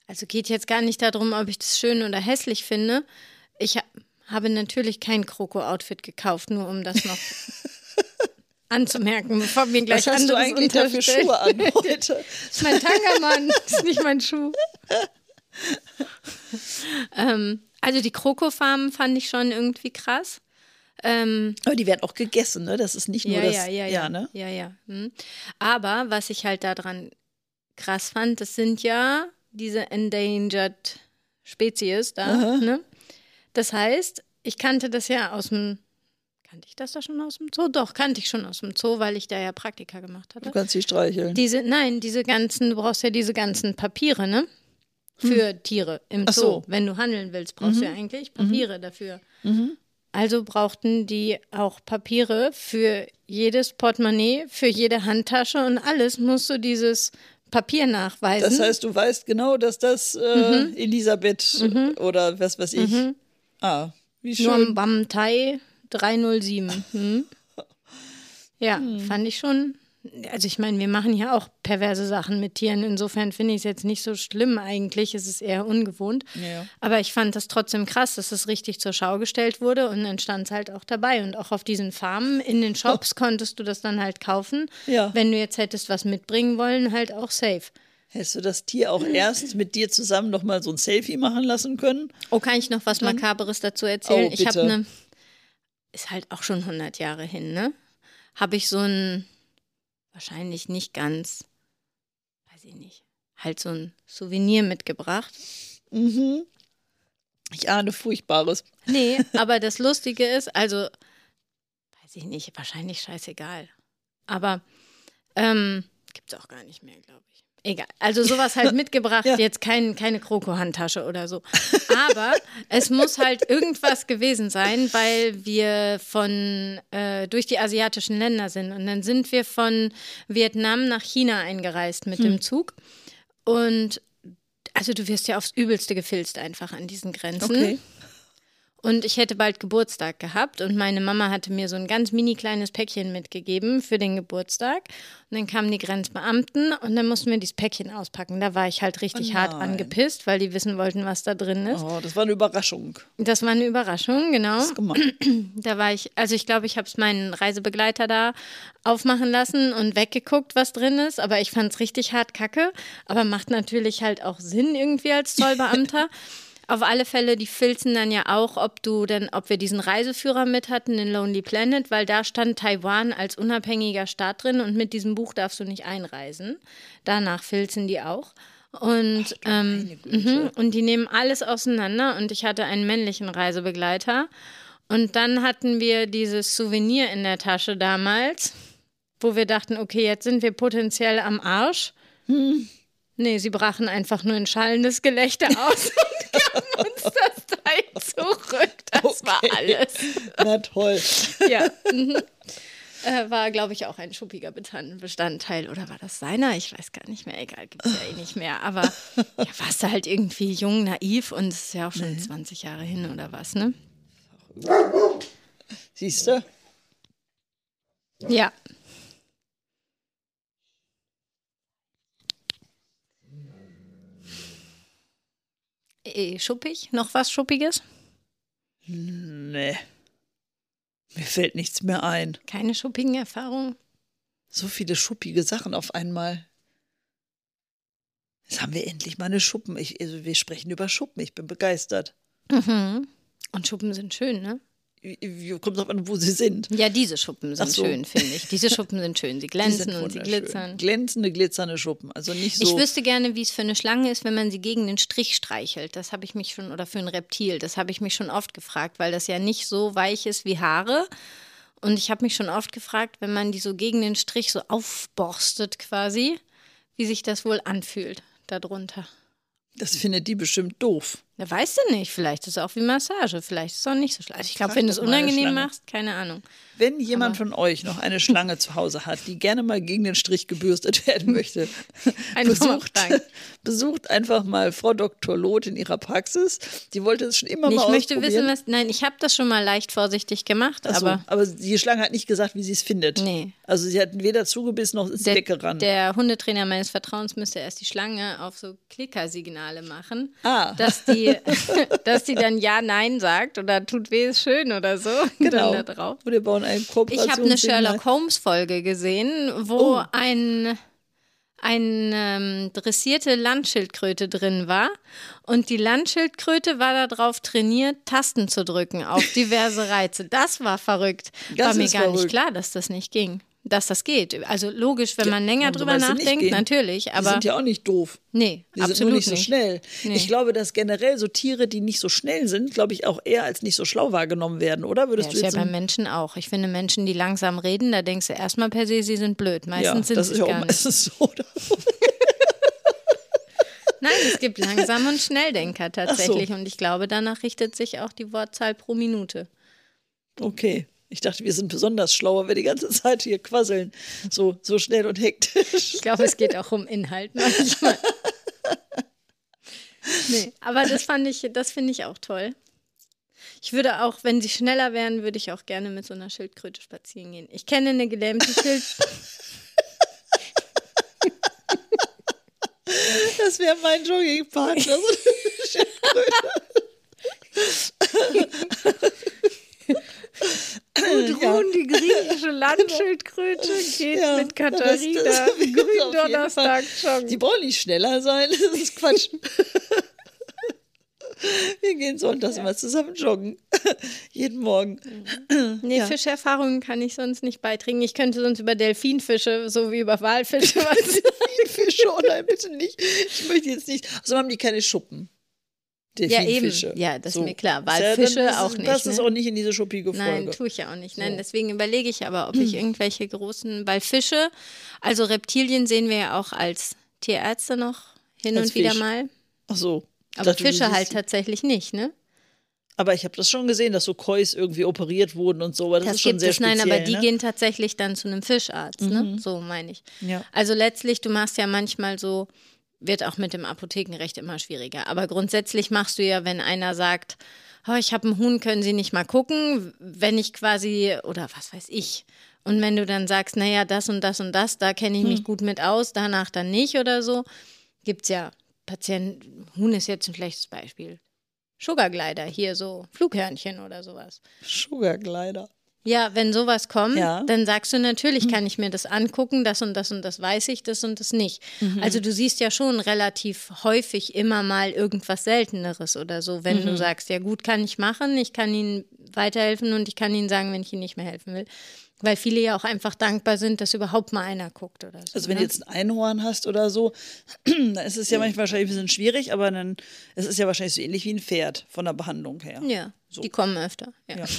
Also geht jetzt gar nicht darum, ob ich das schön oder hässlich finde. Ich ha- habe natürlich kein Kroko-Outfit gekauft, nur um das noch anzumerken, bevor mir gleich Was hast du anderes eigentlich da für unterstellt. Schuhe an heute? Das ist mein Tangermann, das ist nicht mein Schuh. ähm, also die Krokofarben fand ich schon irgendwie krass. Ähm, Aber die werden auch gegessen, ne? Das ist nicht nur ja, das. ja, ja, ja, ne? ja, ja. Hm. Aber was ich halt daran krass fand, das sind ja diese endangered Spezies da, ne? Das heißt, ich kannte das ja aus dem, kannte ich das da schon aus dem Zoo? Doch, kannte ich schon aus dem Zoo, weil ich da ja Praktika gemacht hatte. Du kannst sie streicheln. Diese, nein, diese ganzen, du brauchst ja diese ganzen Papiere, ne? Für hm. Tiere im Ach Zoo. so. Wenn du handeln willst, brauchst Mhm. du ja eigentlich Papiere mhm. dafür. Mhm. Also brauchten die auch Papiere für jedes Portemonnaie, für jede Handtasche und alles musst du dieses Papier nachweisen. Das heißt, du weißt genau, dass das äh, mhm. Elisabeth mhm. oder was weiß ich. Mhm. Ah, wie schön. Nur Bam Thai drei null sieben. Hm? Ja, hm. fand ich schon. Also ich meine, wir machen ja auch perverse Sachen mit Tieren. Insofern finde ich es jetzt nicht so schlimm eigentlich. Es ist eher ungewohnt. Ja. Aber ich fand das trotzdem krass, dass es richtig zur Schau gestellt wurde und dann stand es halt auch dabei. Und auch auf diesen Farmen in den Shops oh. konntest du das dann halt kaufen. Ja. Wenn du jetzt hättest was mitbringen wollen, halt auch safe. Hättest du das Tier auch erst mit dir zusammen noch mal so ein Selfie machen lassen können? Oh, kann ich noch was dann? Makaberes dazu erzählen? Oh, ich habe eine, ist halt auch schon hundert Jahre hin, ne? Habe ich so ein wahrscheinlich nicht ganz, weiß ich nicht, halt so ein Souvenir mitgebracht. Mhm. Ich ahne Furchtbares. Nee, aber das Lustige ist, also, weiß ich nicht, wahrscheinlich scheißegal. Aber ähm, gibt es auch gar nicht mehr, glaube ich. Egal, also sowas halt mitgebracht, ja. Jetzt kein, keine Kroko-Handtasche oder so. Aber es muss halt irgendwas gewesen sein, weil wir von, äh, durch die asiatischen Länder sind. Und dann sind wir von Vietnam nach China eingereist mit hm. dem Zug. Und also du wirst ja aufs Übelste gefilzt einfach an diesen Grenzen. Okay. Und ich hätte bald Geburtstag gehabt und meine Mama hatte mir so ein ganz mini kleines Päckchen mitgegeben für den Geburtstag. Und dann kamen die Grenzbeamten und dann mussten wir dieses Päckchen auspacken. Da war ich halt richtig oh hart angepisst, weil die wissen wollten, was da drin ist. Oh, das war eine Überraschung. Das war eine Überraschung, genau. Das ist gemein. Da war ich, also ich glaube, ich habe es meinen Reisebegleiter da aufmachen lassen und weggeguckt, was drin ist. Aber ich fand es richtig hart kacke. Aber macht natürlich halt auch Sinn irgendwie als Zollbeamter. Auf alle Fälle, die filzen dann ja auch, ob du denn, ob wir diesen Reiseführer mit hatten, den Lonely Planet, weil da stand Taiwan als unabhängiger Staat drin und mit diesem Buch darfst du nicht einreisen. Danach filzen die auch. Und, Ach, ähm, m- und die nehmen alles auseinander und ich hatte einen männlichen Reisebegleiter. Und dann hatten wir dieses Souvenir in der Tasche damals, wo wir dachten, okay, jetzt sind wir potenziell am Arsch. Hm. Nee, sie brachen einfach nur ein schallendes Gelächter aus und gaben uns das Teil zurück. Das okay. war alles. Na toll. Ja, mhm. äh, war, glaube ich, auch ein schuppiger Bestandteil. Oder war das seiner? Ich weiß gar nicht mehr. Egal, gibt es ja eh nicht mehr. Aber ja, warst du halt irgendwie jung, naiv und es ist ja auch schon nee. zwanzig Jahre hin oder was, ne? Siehst du? Ja. Eh, schuppig? Noch was Schuppiges? Nee. Mir fällt nichts mehr ein. Keine schuppigen Erfahrungen? So viele schuppige Sachen auf einmal. Jetzt haben wir endlich mal eine Schuppen. Ich, also wir sprechen über Schuppen. Ich bin begeistert. Mhm. Und Schuppen sind schön, ne? Kommt drauf an, wo sie sind. Ja, diese Schuppen sind so. schön, finde ich. Diese Schuppen sind schön. Sie glänzen und sie glitzern. Glänzende, glitzernde Schuppen. Also nicht so. Ich wüsste gerne, wie es für eine Schlange ist, wenn man sie gegen den Strich streichelt. Das habe ich mich schon, oder für ein Reptil, das habe ich mich schon oft gefragt, weil das ja nicht so weich ist wie Haare. Und ich habe mich schon oft gefragt, wenn man die so gegen den Strich so aufborstet quasi, wie sich das wohl anfühlt darunter. Das findet die bestimmt doof. Ja, weißt du nicht, vielleicht ist es auch wie Massage, vielleicht ist es auch nicht so schlecht. Also ich glaube, Frag wenn du doch es mal eine unangenehm Schlange. machst, keine Ahnung. Wenn jemand Aber- von euch noch eine Schlange zu Hause hat, die gerne mal gegen den Strich gebürstet werden möchte, Einfach mal besucht, fragen. besucht einfach mal Frau Doktor Loth in ihrer Praxis. Die wollte es schon immer Nee, mal ich möchte ausprobieren. wissen, was. Nein, ich habe das schon mal leicht vorsichtig gemacht, Ach so, aber aber die Schlange hat nicht gesagt, wie sie es findet. Nee. Also sie hat weder zugebissen noch ist sie der, weggerannt. der Hundetrainer meines Vertrauens müsste erst die Schlange auf so Klickersignale machen, Ah. dass die, dass die dann ja, nein sagt oder tut weh, ist schön oder so. Genau. Dann da drauf. Und wir bauen einen Ich habe eine Kooperationssignal. Sherlock Holmes Folge gesehen, wo Oh. ein eine ähm, dressierte Landschildkröte drin war und die Landschildkröte war darauf trainiert, Tasten zu drücken auf diverse Reize. Das war verrückt. Das war mir ist gar verrückt. nicht klar, dass das nicht ging. Dass das geht. Also logisch, wenn man länger warum drüber soll das denn nicht nachdenkt, gehen? natürlich, Die aber sind ja auch nicht doof. nee, Die absolut sind nur nicht, nicht. so schnell. Nee. Ich glaube, dass generell so Tiere, die nicht so schnell sind, glaube ich, auch eher als nicht so schlau wahrgenommen werden, oder? Würdest Ja, du ist ja jetzt bei so- Menschen auch. Ich finde Menschen, die langsam reden, da denkst du erstmal per se, sie sind blöd. ja, Meistens sind das sie ist es ja auch gar nicht. meistens so. Oder? Nein, es gibt Langsam- und Schnelldenker tatsächlich. Und ich glaube, danach richtet sich auch die Wortzahl pro Minute. Okay. Ich dachte, wir sind besonders schlau, weil wir die ganze Zeit hier quasseln. So, so schnell und hektisch. Ich glaube, es geht auch um Inhalt manchmal. Nee, aber das fand ich, das finde ich auch toll. Ich würde auch, wenn sie schneller wären, würde ich auch gerne mit so einer Schildkröte spazieren gehen. Ich kenne eine gelähmte Schildkröte. Das wäre mein Joggingpartner. So eine Schildkröte. Gudrun, die griechische Landschildkröte, geht Ja, mit das- Katharina das wäre auf jeden Gründonnerstag Die joggen. brauchen nicht schneller sein, das ist Quatsch. Wir gehen sonntags immer zusammen joggen. Jeden Morgen. Nee, Ja. Fischerfahrungen kann ich sonst nicht beitragen. Ich könnte sonst über Delfinfische so wie über Walfische was Fische, oh nein, bitte nicht. Ich möchte jetzt nicht. Also haben die keine Schuppen. Ja, eben. Delfinfische. Ja, das ist So. mir klar. Ist ja, Walfische dann ist es- auch nicht, Das ist ne? auch nicht in diese schuppige Folge. Nein, tue ich ja auch nicht. Nein, So. deswegen überlege ich aber, ob ich irgendwelche großen, weil Fische, also Reptilien sehen wir ja auch als Tierärzte noch hin Als und wieder Fisch. mal. Ach so. Ich Aber dachte, du Fische siehst- halt tatsächlich nicht, ne? Aber ich habe das schon gesehen, dass so Kois irgendwie operiert wurden und so. Aber das, Das ist schon gibt sehr es, nein, speziell. aber die ne? gehen tatsächlich dann zu einem Fischarzt, ne? So meine ich. Ja. Also letztlich, du machst ja manchmal so, wird auch mit dem Apothekenrecht immer schwieriger. Aber grundsätzlich machst du ja, wenn einer sagt, oh, ich habe einen Huhn, können Sie nicht mal gucken, wenn ich quasi, oder was weiß ich. Und wenn du dann sagst, naja, das und das und das, da kenne ich mich gut mit aus, danach dann nicht oder so, gibt es ja Patienten, Huhn ist jetzt ein schlechtes Beispiel. Sugarglider, hier so Flughörnchen oder sowas. Sugarglider. Ja, wenn sowas kommt, Ja. dann sagst du, natürlich kann ich mir das angucken, das und das und das weiß ich, das und das nicht. Also du siehst ja schon relativ häufig immer mal irgendwas Selteneres oder so, wenn du sagst, ja gut, kann ich machen, ich kann ihnen weiterhelfen und ich kann ihnen sagen, wenn ich ihnen nicht mehr helfen will. Weil viele ja auch einfach dankbar sind, dass überhaupt mal einer guckt oder so. Also wenn ne? du jetzt ein Einhorn hast oder so, dann ist es ja manchmal wahrscheinlich ein bisschen schwierig, aber dann es ist ja wahrscheinlich so ähnlich wie ein Pferd von der Behandlung her. Ja, So. die kommen öfter. Ja. Ja.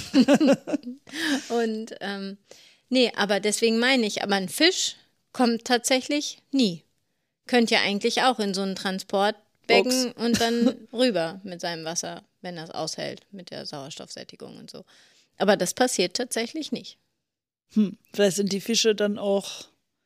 Und ähm, nee, aber deswegen meine ich, aber ein Fisch kommt tatsächlich nie. Könnt ja eigentlich auch in so ein Transportbecken und dann rüber mit seinem Wasser, wenn er es aushält, mit der Sauerstoffsättigung und so. Aber das passiert tatsächlich nicht. Hm. Vielleicht sind die Fische dann auch.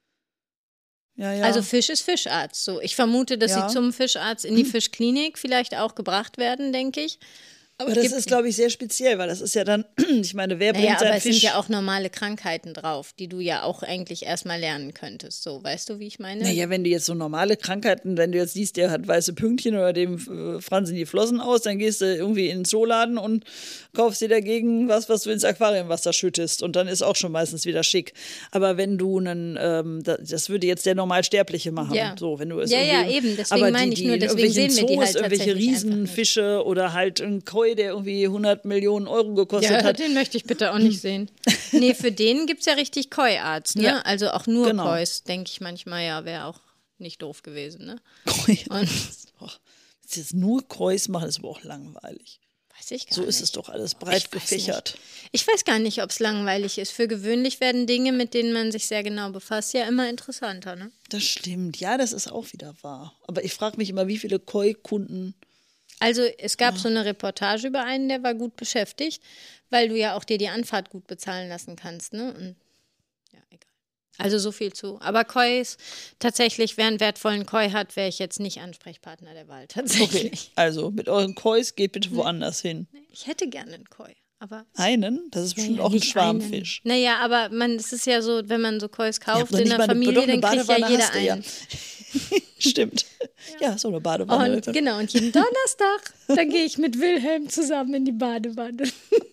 Ja, ja. Also Fisch ist Fischarzt. So, ich vermute, dass Ja. sie zum Fischarzt in die Fischklinik vielleicht auch gebracht werden, denke ich. aber das gibt- ist, glaube ich, sehr speziell, weil das ist ja dann, ich meine, wer bringt Naja, seinen aber es Fisch? sind ja auch normale Krankheiten drauf, die du ja auch eigentlich erstmal lernen könntest. So, weißt du, wie ich meine? Naja, wenn du jetzt so normale Krankheiten, wenn du jetzt siehst, der hat weiße Pünktchen oder dem äh, fransen die Flossen aus, dann gehst du irgendwie in den Zooladen und kaufst dir dagegen was, was du ins Aquariumwasser schüttest und dann ist auch schon meistens wieder schick. Aber wenn du einen, ähm, das, das würde jetzt der Normalsterbliche machen. Ja. So, wenn du es Ja, ja, irgendwie- eben, deswegen aber meine die, ich die nur, in deswegen irgendwelchen sehen wir die Zoos, halt irgendwelche tatsächlich einfach nicht. Riesenfische oder halt ein Koi, der irgendwie hundert Millionen Euro gekostet Ja, hat. den möchte ich bitte auch nicht sehen. Nee, für den gibt es ja richtig Koi-Arzt, ne? Ja. Also auch nur Genau. Kois, denke ich manchmal, ja, wäre auch nicht doof gewesen, ne? Koi. Und Och, willst du jetzt nur Kois machen, ist aber auch langweilig. weiß ich gar So nicht. ist es doch alles Ich breit weiß gefächert. Ich weiß gar nicht, ob es langweilig ist. Für gewöhnlich werden Dinge, mit denen man sich sehr genau befasst, ja immer interessanter, ne? Das stimmt, ja, das ist auch wieder wahr. Aber ich frage mich immer, wie viele Koi-Kunden Also es gab so eine Reportage über einen, der war gut beschäftigt, weil du ja auch dir die Anfahrt gut bezahlen lassen kannst, ne? Und ja, egal. Also so viel zu. Aber Kois, tatsächlich, wer einen wertvollen Koi hat, wäre ich jetzt nicht Ansprechpartner der Wahl, tatsächlich. Okay, also mit euren Kois geht bitte woanders hin. Ich hätte gerne einen Koi, aber... Einen? Das ist bestimmt Naja, auch ein nicht Schwarmfisch. Einen. Naja, aber man, es ist ja so, wenn man so Kois kauft noch in nicht der mal eine- Familie, doch, eine dann kriegt ja Badewanne jeder hast du ja. einen. Stimmt. Ja, so eine Badewanne. Und genau, und jeden Donnerstag, da gehe ich mit Wilhelm zusammen in die Badewanne.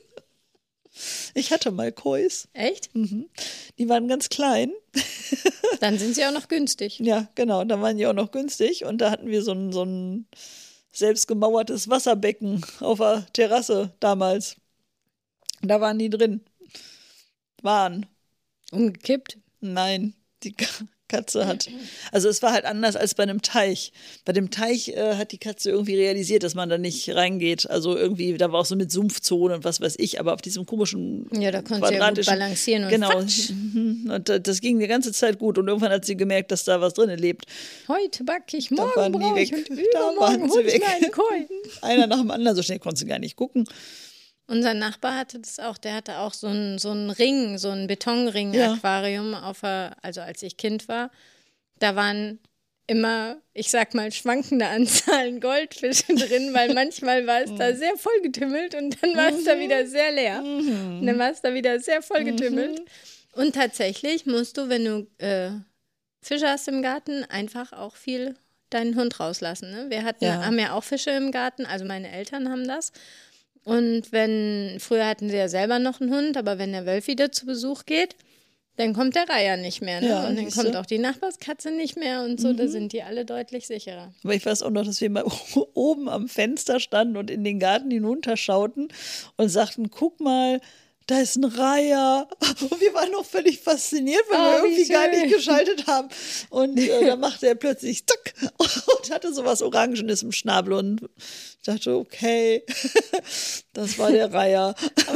Ich hatte mal Kois. Echt? Die waren ganz klein. Dann sind sie auch noch günstig. Ja, genau. Da waren die auch noch günstig. Und da hatten wir so ein, so ein selbstgemauertes Wasserbecken auf der Terrasse damals. Da waren die drin. Waren. Umgekippt. Nein, die Ka- Katze hat. Also es war halt anders als bei einem Teich. Bei dem Teich äh, hat die Katze irgendwie realisiert, dass man da nicht reingeht. Also irgendwie, da war auch so mit Sumpfzone und was weiß ich, aber auf diesem komischen Ja, da konnte sie ja gut balancieren und Genau. fatsch. Mhm. Und da- das ging die ganze Zeit gut. Und irgendwann hat sie gemerkt, dass da was drin lebt. Heute backe ich, Da morgen waren die brauche ich weg. und Da übermorgen waren sie hole ich weg. mir einen Koi. Einer nach dem anderen, so schnell konnte sie gar nicht gucken. Unser Nachbar hatte das auch, der hatte auch so einen so einen Ring, so ein Betonring-Aquarium, auf der- also als ich Kind war. Da waren immer, ich sag mal, schwankende Anzahlen Goldfische drin, weil manchmal war es da sehr vollgetümmelt und dann war es da wieder sehr leer. Und dann war es da wieder sehr vollgetümmelt. Und tatsächlich musst du, wenn du äh, Fische hast im Garten, einfach auch viel deinen Hund rauslassen. Ne? Wir hatten, Ja. haben ja auch Fische im Garten, also meine Eltern haben das. Und wenn, früher hatten sie ja selber noch einen Hund, aber wenn der Wölf wieder zu Besuch geht, dann kommt der Reiher nicht mehr. Ne? Ja, und dann siehste. kommt auch die Nachbarskatze nicht mehr und so, da sind die alle deutlich sicherer. Aber ich weiß auch noch, dass wir mal oben am Fenster standen und in den Garten hinunterschauten und sagten, guck mal, da ist ein Reiher. Und wir waren noch völlig fasziniert, weil Oh, wir wie irgendwie gar schön. nicht geschaltet haben. Und äh, dann machte er plötzlich zack und hatte sowas Orangenes im Schnabel und ich dachte, okay, das war der Reiher.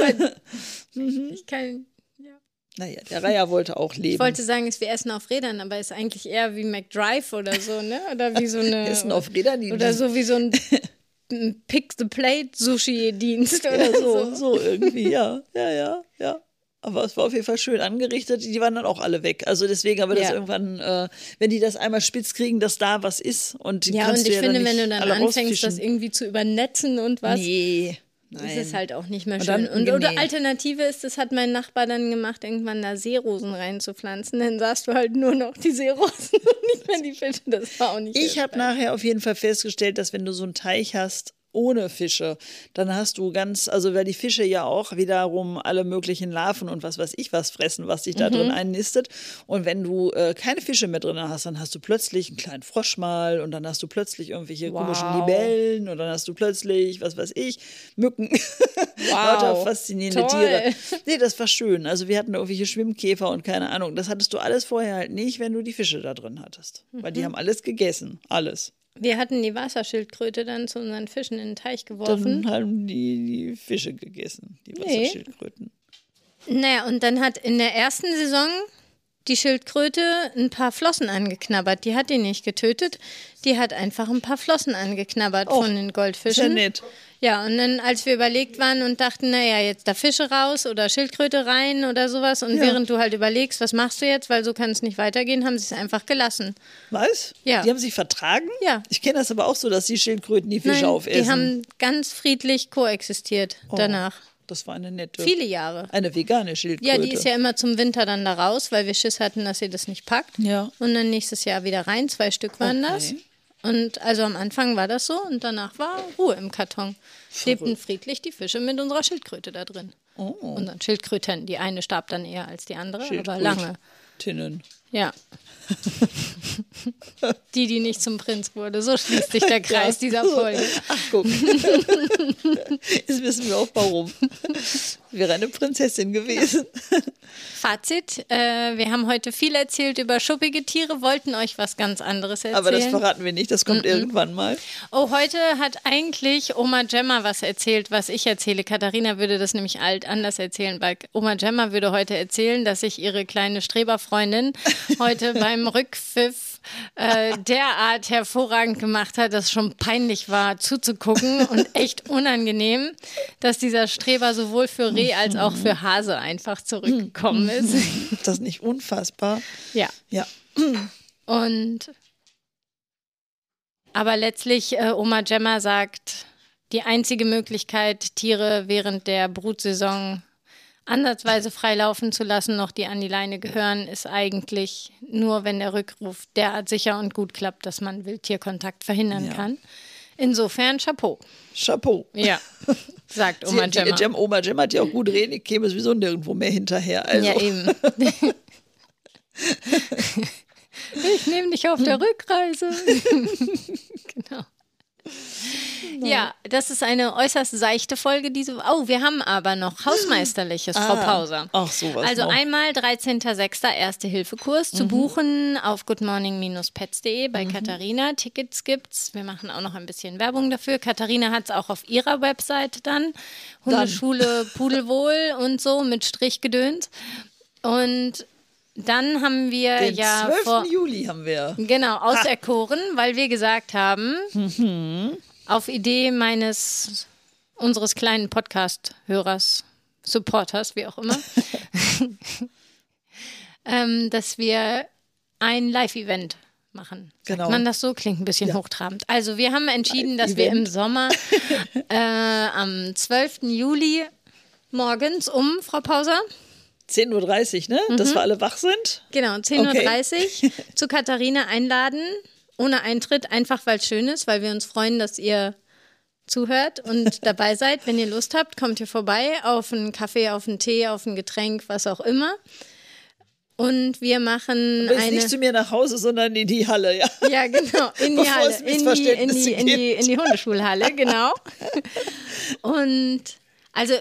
Ich kann, ja. Naja, der Reiher wollte auch leben. Ich wollte sagen, es ist wie Essen auf Rädern, aber ist eigentlich eher wie McDrive oder so, ne? Oder wie so eine. Essen auf Rädern, die Oder so wie so ein Pick-the-Plate-Sushi-Dienst oder Ja, so, so. so irgendwie, ja, ja, ja, ja. Aber es war auf jeden Fall schön angerichtet. Die waren dann auch alle weg. Also deswegen haben wir das Ja. irgendwann, äh, wenn die das einmal spitz kriegen, dass da was ist. Und die Ja, kannst und du ich ja finde, dann wenn nicht du dann alle anfängst, rausfischen. das irgendwie zu übernetzen und was, Nee, das nein. ist halt auch nicht mehr Und schön. dann- Und, oder nee. Alternative ist, das hat mein Nachbar dann gemacht, irgendwann da Seerosen reinzupflanzen. Dann sahst du halt nur noch die Seerosen und nicht mehr die Fische. Das war auch nicht Ich sehr habe spannend. nachher auf jeden Fall festgestellt, dass wenn du so einen Teich hast, ohne Fische, dann hast du ganz, also weil die Fische ja auch wiederum alle möglichen Larven und was weiß ich was fressen, was sich da Mhm. drin einnistet. Und wenn du äh, keine Fische mehr drin hast, dann hast du plötzlich einen kleinen Frosch mal und dann hast du plötzlich irgendwelche Wow. komischen Libellen und dann hast du plötzlich, was weiß ich, Mücken. Wow. Lauter faszinierende Toll. Tiere. Nee, das war schön. Also wir hatten irgendwelche Schwimmkäfer und keine Ahnung. Das hattest du alles vorher halt nicht, wenn du die Fische da drin hattest. Weil Mhm. die haben alles gegessen. Alles. Wir hatten die Wasserschildkröte dann zu unseren Fischen in den Teich geworfen. Dann haben die, die Fische gegessen, die Nee. Wasserschildkröten. Naja, und dann hat in der ersten Saison die Schildkröte ein paar Flossen angeknabbert. Die hat die nicht getötet, die hat einfach ein paar Flossen angeknabbert Oh, von den Ist ja Goldfischen. nett. Ja, und dann, als wir überlegt waren und dachten, naja, jetzt da Fische raus oder Schildkröte rein oder sowas, und Ja. während du halt überlegst, was machst du jetzt, weil so kann es nicht weitergehen, haben sie es einfach gelassen. Was? Ja. Die haben sich vertragen? Ja. Ich kenne das aber auch so, dass die Schildkröten die Fische Nein, aufessen. die haben ganz friedlich koexistiert Oh, danach. Das war eine nette. Viele Jahre. Eine vegane Schildkröte. Ja, die ist ja immer zum Winter dann da raus, weil wir Schiss hatten, dass sie das nicht packt. Ja. Und dann nächstes Jahr wieder rein, zwei Stück waren Okay. das. Und also am Anfang war das so und danach war Ruhe im Karton. Lebten friedlich die Fische mit unserer Schildkröte da drin. Oh. Unseren Schildkröten. Die eine starb dann eher als die andere, aber lange. Schildkrötinnen. Ja. Die, die nicht zum Prinz wurde. So schließt sich der Kreis dieser Folge. Ach, guck. Jetzt wissen wir auch warum. Wäre eine Prinzessin gewesen. Fazit, äh, wir haben heute viel erzählt über schuppige Tiere, wollten euch was ganz anderes erzählen. Aber das verraten wir nicht, das kommt mm-mm. irgendwann mal. Oh, heute hat eigentlich Oma Gemma was erzählt, was ich erzähle. Katharina würde das nämlich alt anders erzählen, weil Oma Gemma würde heute erzählen, dass sich ihre kleine Streberfreundin heute beim Rückpfiff äh, derart hervorragend gemacht hat, dass es schon peinlich war zuzugucken und echt unangenehm, dass dieser Streber sowohl für Reh als auch für Hase einfach zurückgekommen ist. Das ist nicht unfassbar. Ja. Ja. Und aber letztlich, äh, Oma Gemma sagt, die einzige Möglichkeit, Tiere während der Brutsaison ansatzweise freilaufen zu lassen, noch die an die Leine gehören, ist eigentlich nur, wenn der Rückruf derart sicher und gut klappt, dass man Wildtierkontakt verhindern ja. kann. Insofern Chapeau. Chapeau. Ja, sagt Oma Sie, die, Gemma. Die, die Oma Gemma hat ja auch gut reden, ich käme sowieso nirgendwo mehr hinterher. Also. Ja, eben. Ich nehme dich auf der Rückreise. Genau. No. Ja, das ist eine äußerst seichte Folge. Diese. Oh, wir haben aber noch Hausmeisterliches, Frau ah, Pauser. Ach, sowas. Also noch. einmal dreizehnter sechster Erste-Hilfe-Kurs mhm. zu buchen auf goodmorning Bindestrich pets punkt de bei mhm. Katharina. Tickets gibt's. Wir machen auch noch ein bisschen Werbung dafür. Katharina hat es auch auf ihrer Website dann. Hundeschule Pudelwohl und so mit Strichgedöns. Und dann haben wir Den ja zwölften vor Juli haben wir. Genau, auserkoren, ha. weil wir gesagt haben, mhm. auf Idee meines, unseres kleinen Podcast-Hörers, Supporters, wie auch immer, ähm, dass wir ein Live-Event machen. Sagt genau. man das so? Klingt ein bisschen ja. hochtrabend. Also wir haben entschieden, dass Live-Event. wir im Sommer äh, am zwölften Juli morgens um, Frau Pauser, zehn Uhr dreißig, ne? Mhm. Dass wir alle wach sind? Genau, zehn Uhr dreißig okay. zu Katharina einladen, ohne Eintritt, einfach weil es schön ist, weil wir uns freuen, dass ihr zuhört und dabei seid. Wenn ihr Lust habt, kommt ihr vorbei auf einen Kaffee, auf einen Tee, auf ein Getränk, was auch immer. Und wir machen Aber eine... nicht zu mir nach Hause, sondern in die Halle, ja. Ja, genau, in die Halle, in die, in, die, in, die, in die Hundeschulhalle, genau. Und also...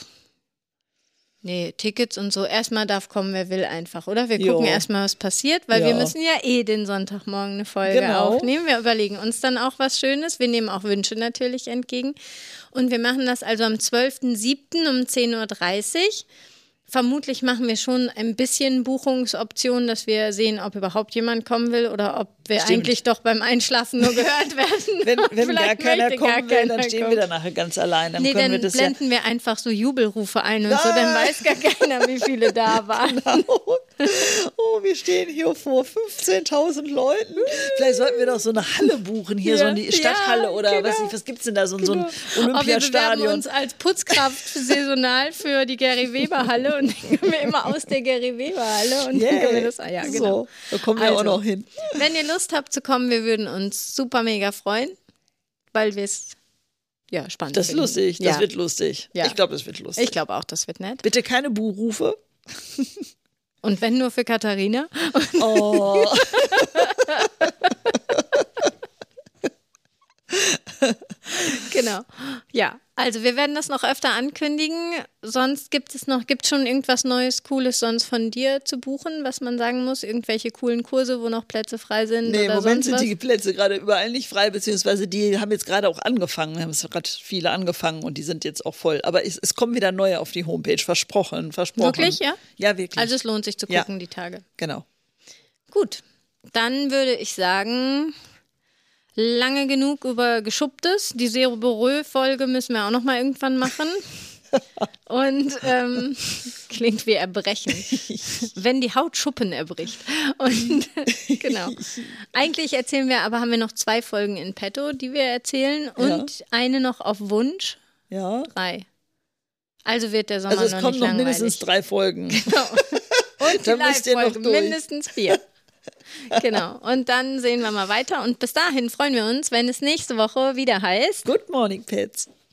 Nee, Tickets und so. Erstmal darf kommen, wer will einfach, oder? Wir gucken erstmal, was passiert, weil ja. wir müssen ja eh den Sonntagmorgen eine Folge genau. aufnehmen. Wir überlegen uns dann auch was Schönes. Wir nehmen auch Wünsche natürlich entgegen. Und wir machen das also am zwölften siebten um zehn Uhr dreißig. Vermutlich machen wir schon ein bisschen Buchungsoptionen, dass wir sehen, ob überhaupt jemand kommen will oder ob wir Stimmt. eigentlich doch beim Einschlafen nur gehört werden. Wenn, wenn gar keiner kommen gar will, keiner dann stehen kommen. wir dann nachher ganz allein. Dann, nee, dann wir das blenden ja wir einfach so Jubelrufe ein und ah. so, dann weiß gar keiner, wie viele da waren. Genau. Oh, wir stehen hier vor fünfzehntausend Leuten. Vielleicht sollten wir doch so eine Halle buchen, hier ja. so eine Stadthalle ja, oder genau. was, was gibt es denn da, so, genau. so ein Olympiastadion. Wir bewerben uns als Putzkraft saisonal für die Gary-Weber-Halle und dann kommen wir immer aus der Gary-Weber-Halle und yeah. dann können wir das, ah ja, genau. So, da kommen wir also, auch noch hin. Wenn ihr Lust habt zu kommen, wir würden uns super mega freuen, weil wir es ja spannend Das ist finden. lustig, das ja. wird lustig. Ja. Ich glaube, das wird lustig. Ich glaube auch, das wird nett. Bitte keine Buhrufe. Und wenn nur für Katharina. Oh. Genau. Ja, also wir werden das noch öfter ankündigen. Sonst gibt es noch, gibt schon irgendwas Neues, Cooles sonst von dir zu buchen, was man sagen muss? Irgendwelche coolen Kurse, wo noch Plätze frei sind? Nee, oder im Moment sonst was? sind die Plätze gerade überall nicht frei, beziehungsweise die haben jetzt gerade auch angefangen. Haben es gerade viele angefangen und die sind jetzt auch voll. Aber es, es kommen wieder neue auf die Homepage, versprochen, versprochen. Wirklich, ja? Ja, wirklich. Also es lohnt sich zu gucken, ja. die Tage. Genau. Gut, dann würde ich sagen... Lange genug über Geschupptes. Die Seroborö-Folge müssen wir auch noch mal irgendwann machen. Und ähm, klingt wie Erbrechen. Wenn die Haut Schuppen erbricht. Und genau. Eigentlich erzählen wir, aber haben wir noch zwei Folgen in petto, die wir erzählen. Und ja. eine noch auf Wunsch. Ja. Drei. Also wird der Sommer also noch nicht langweilig. Also es kommen noch mindestens drei Folgen. Genau. Und die Live-Folgen mindestens vier. Genau, und dann sehen wir mal weiter und bis dahin freuen wir uns, wenn es nächste Woche wieder heißt Good Morning Pets.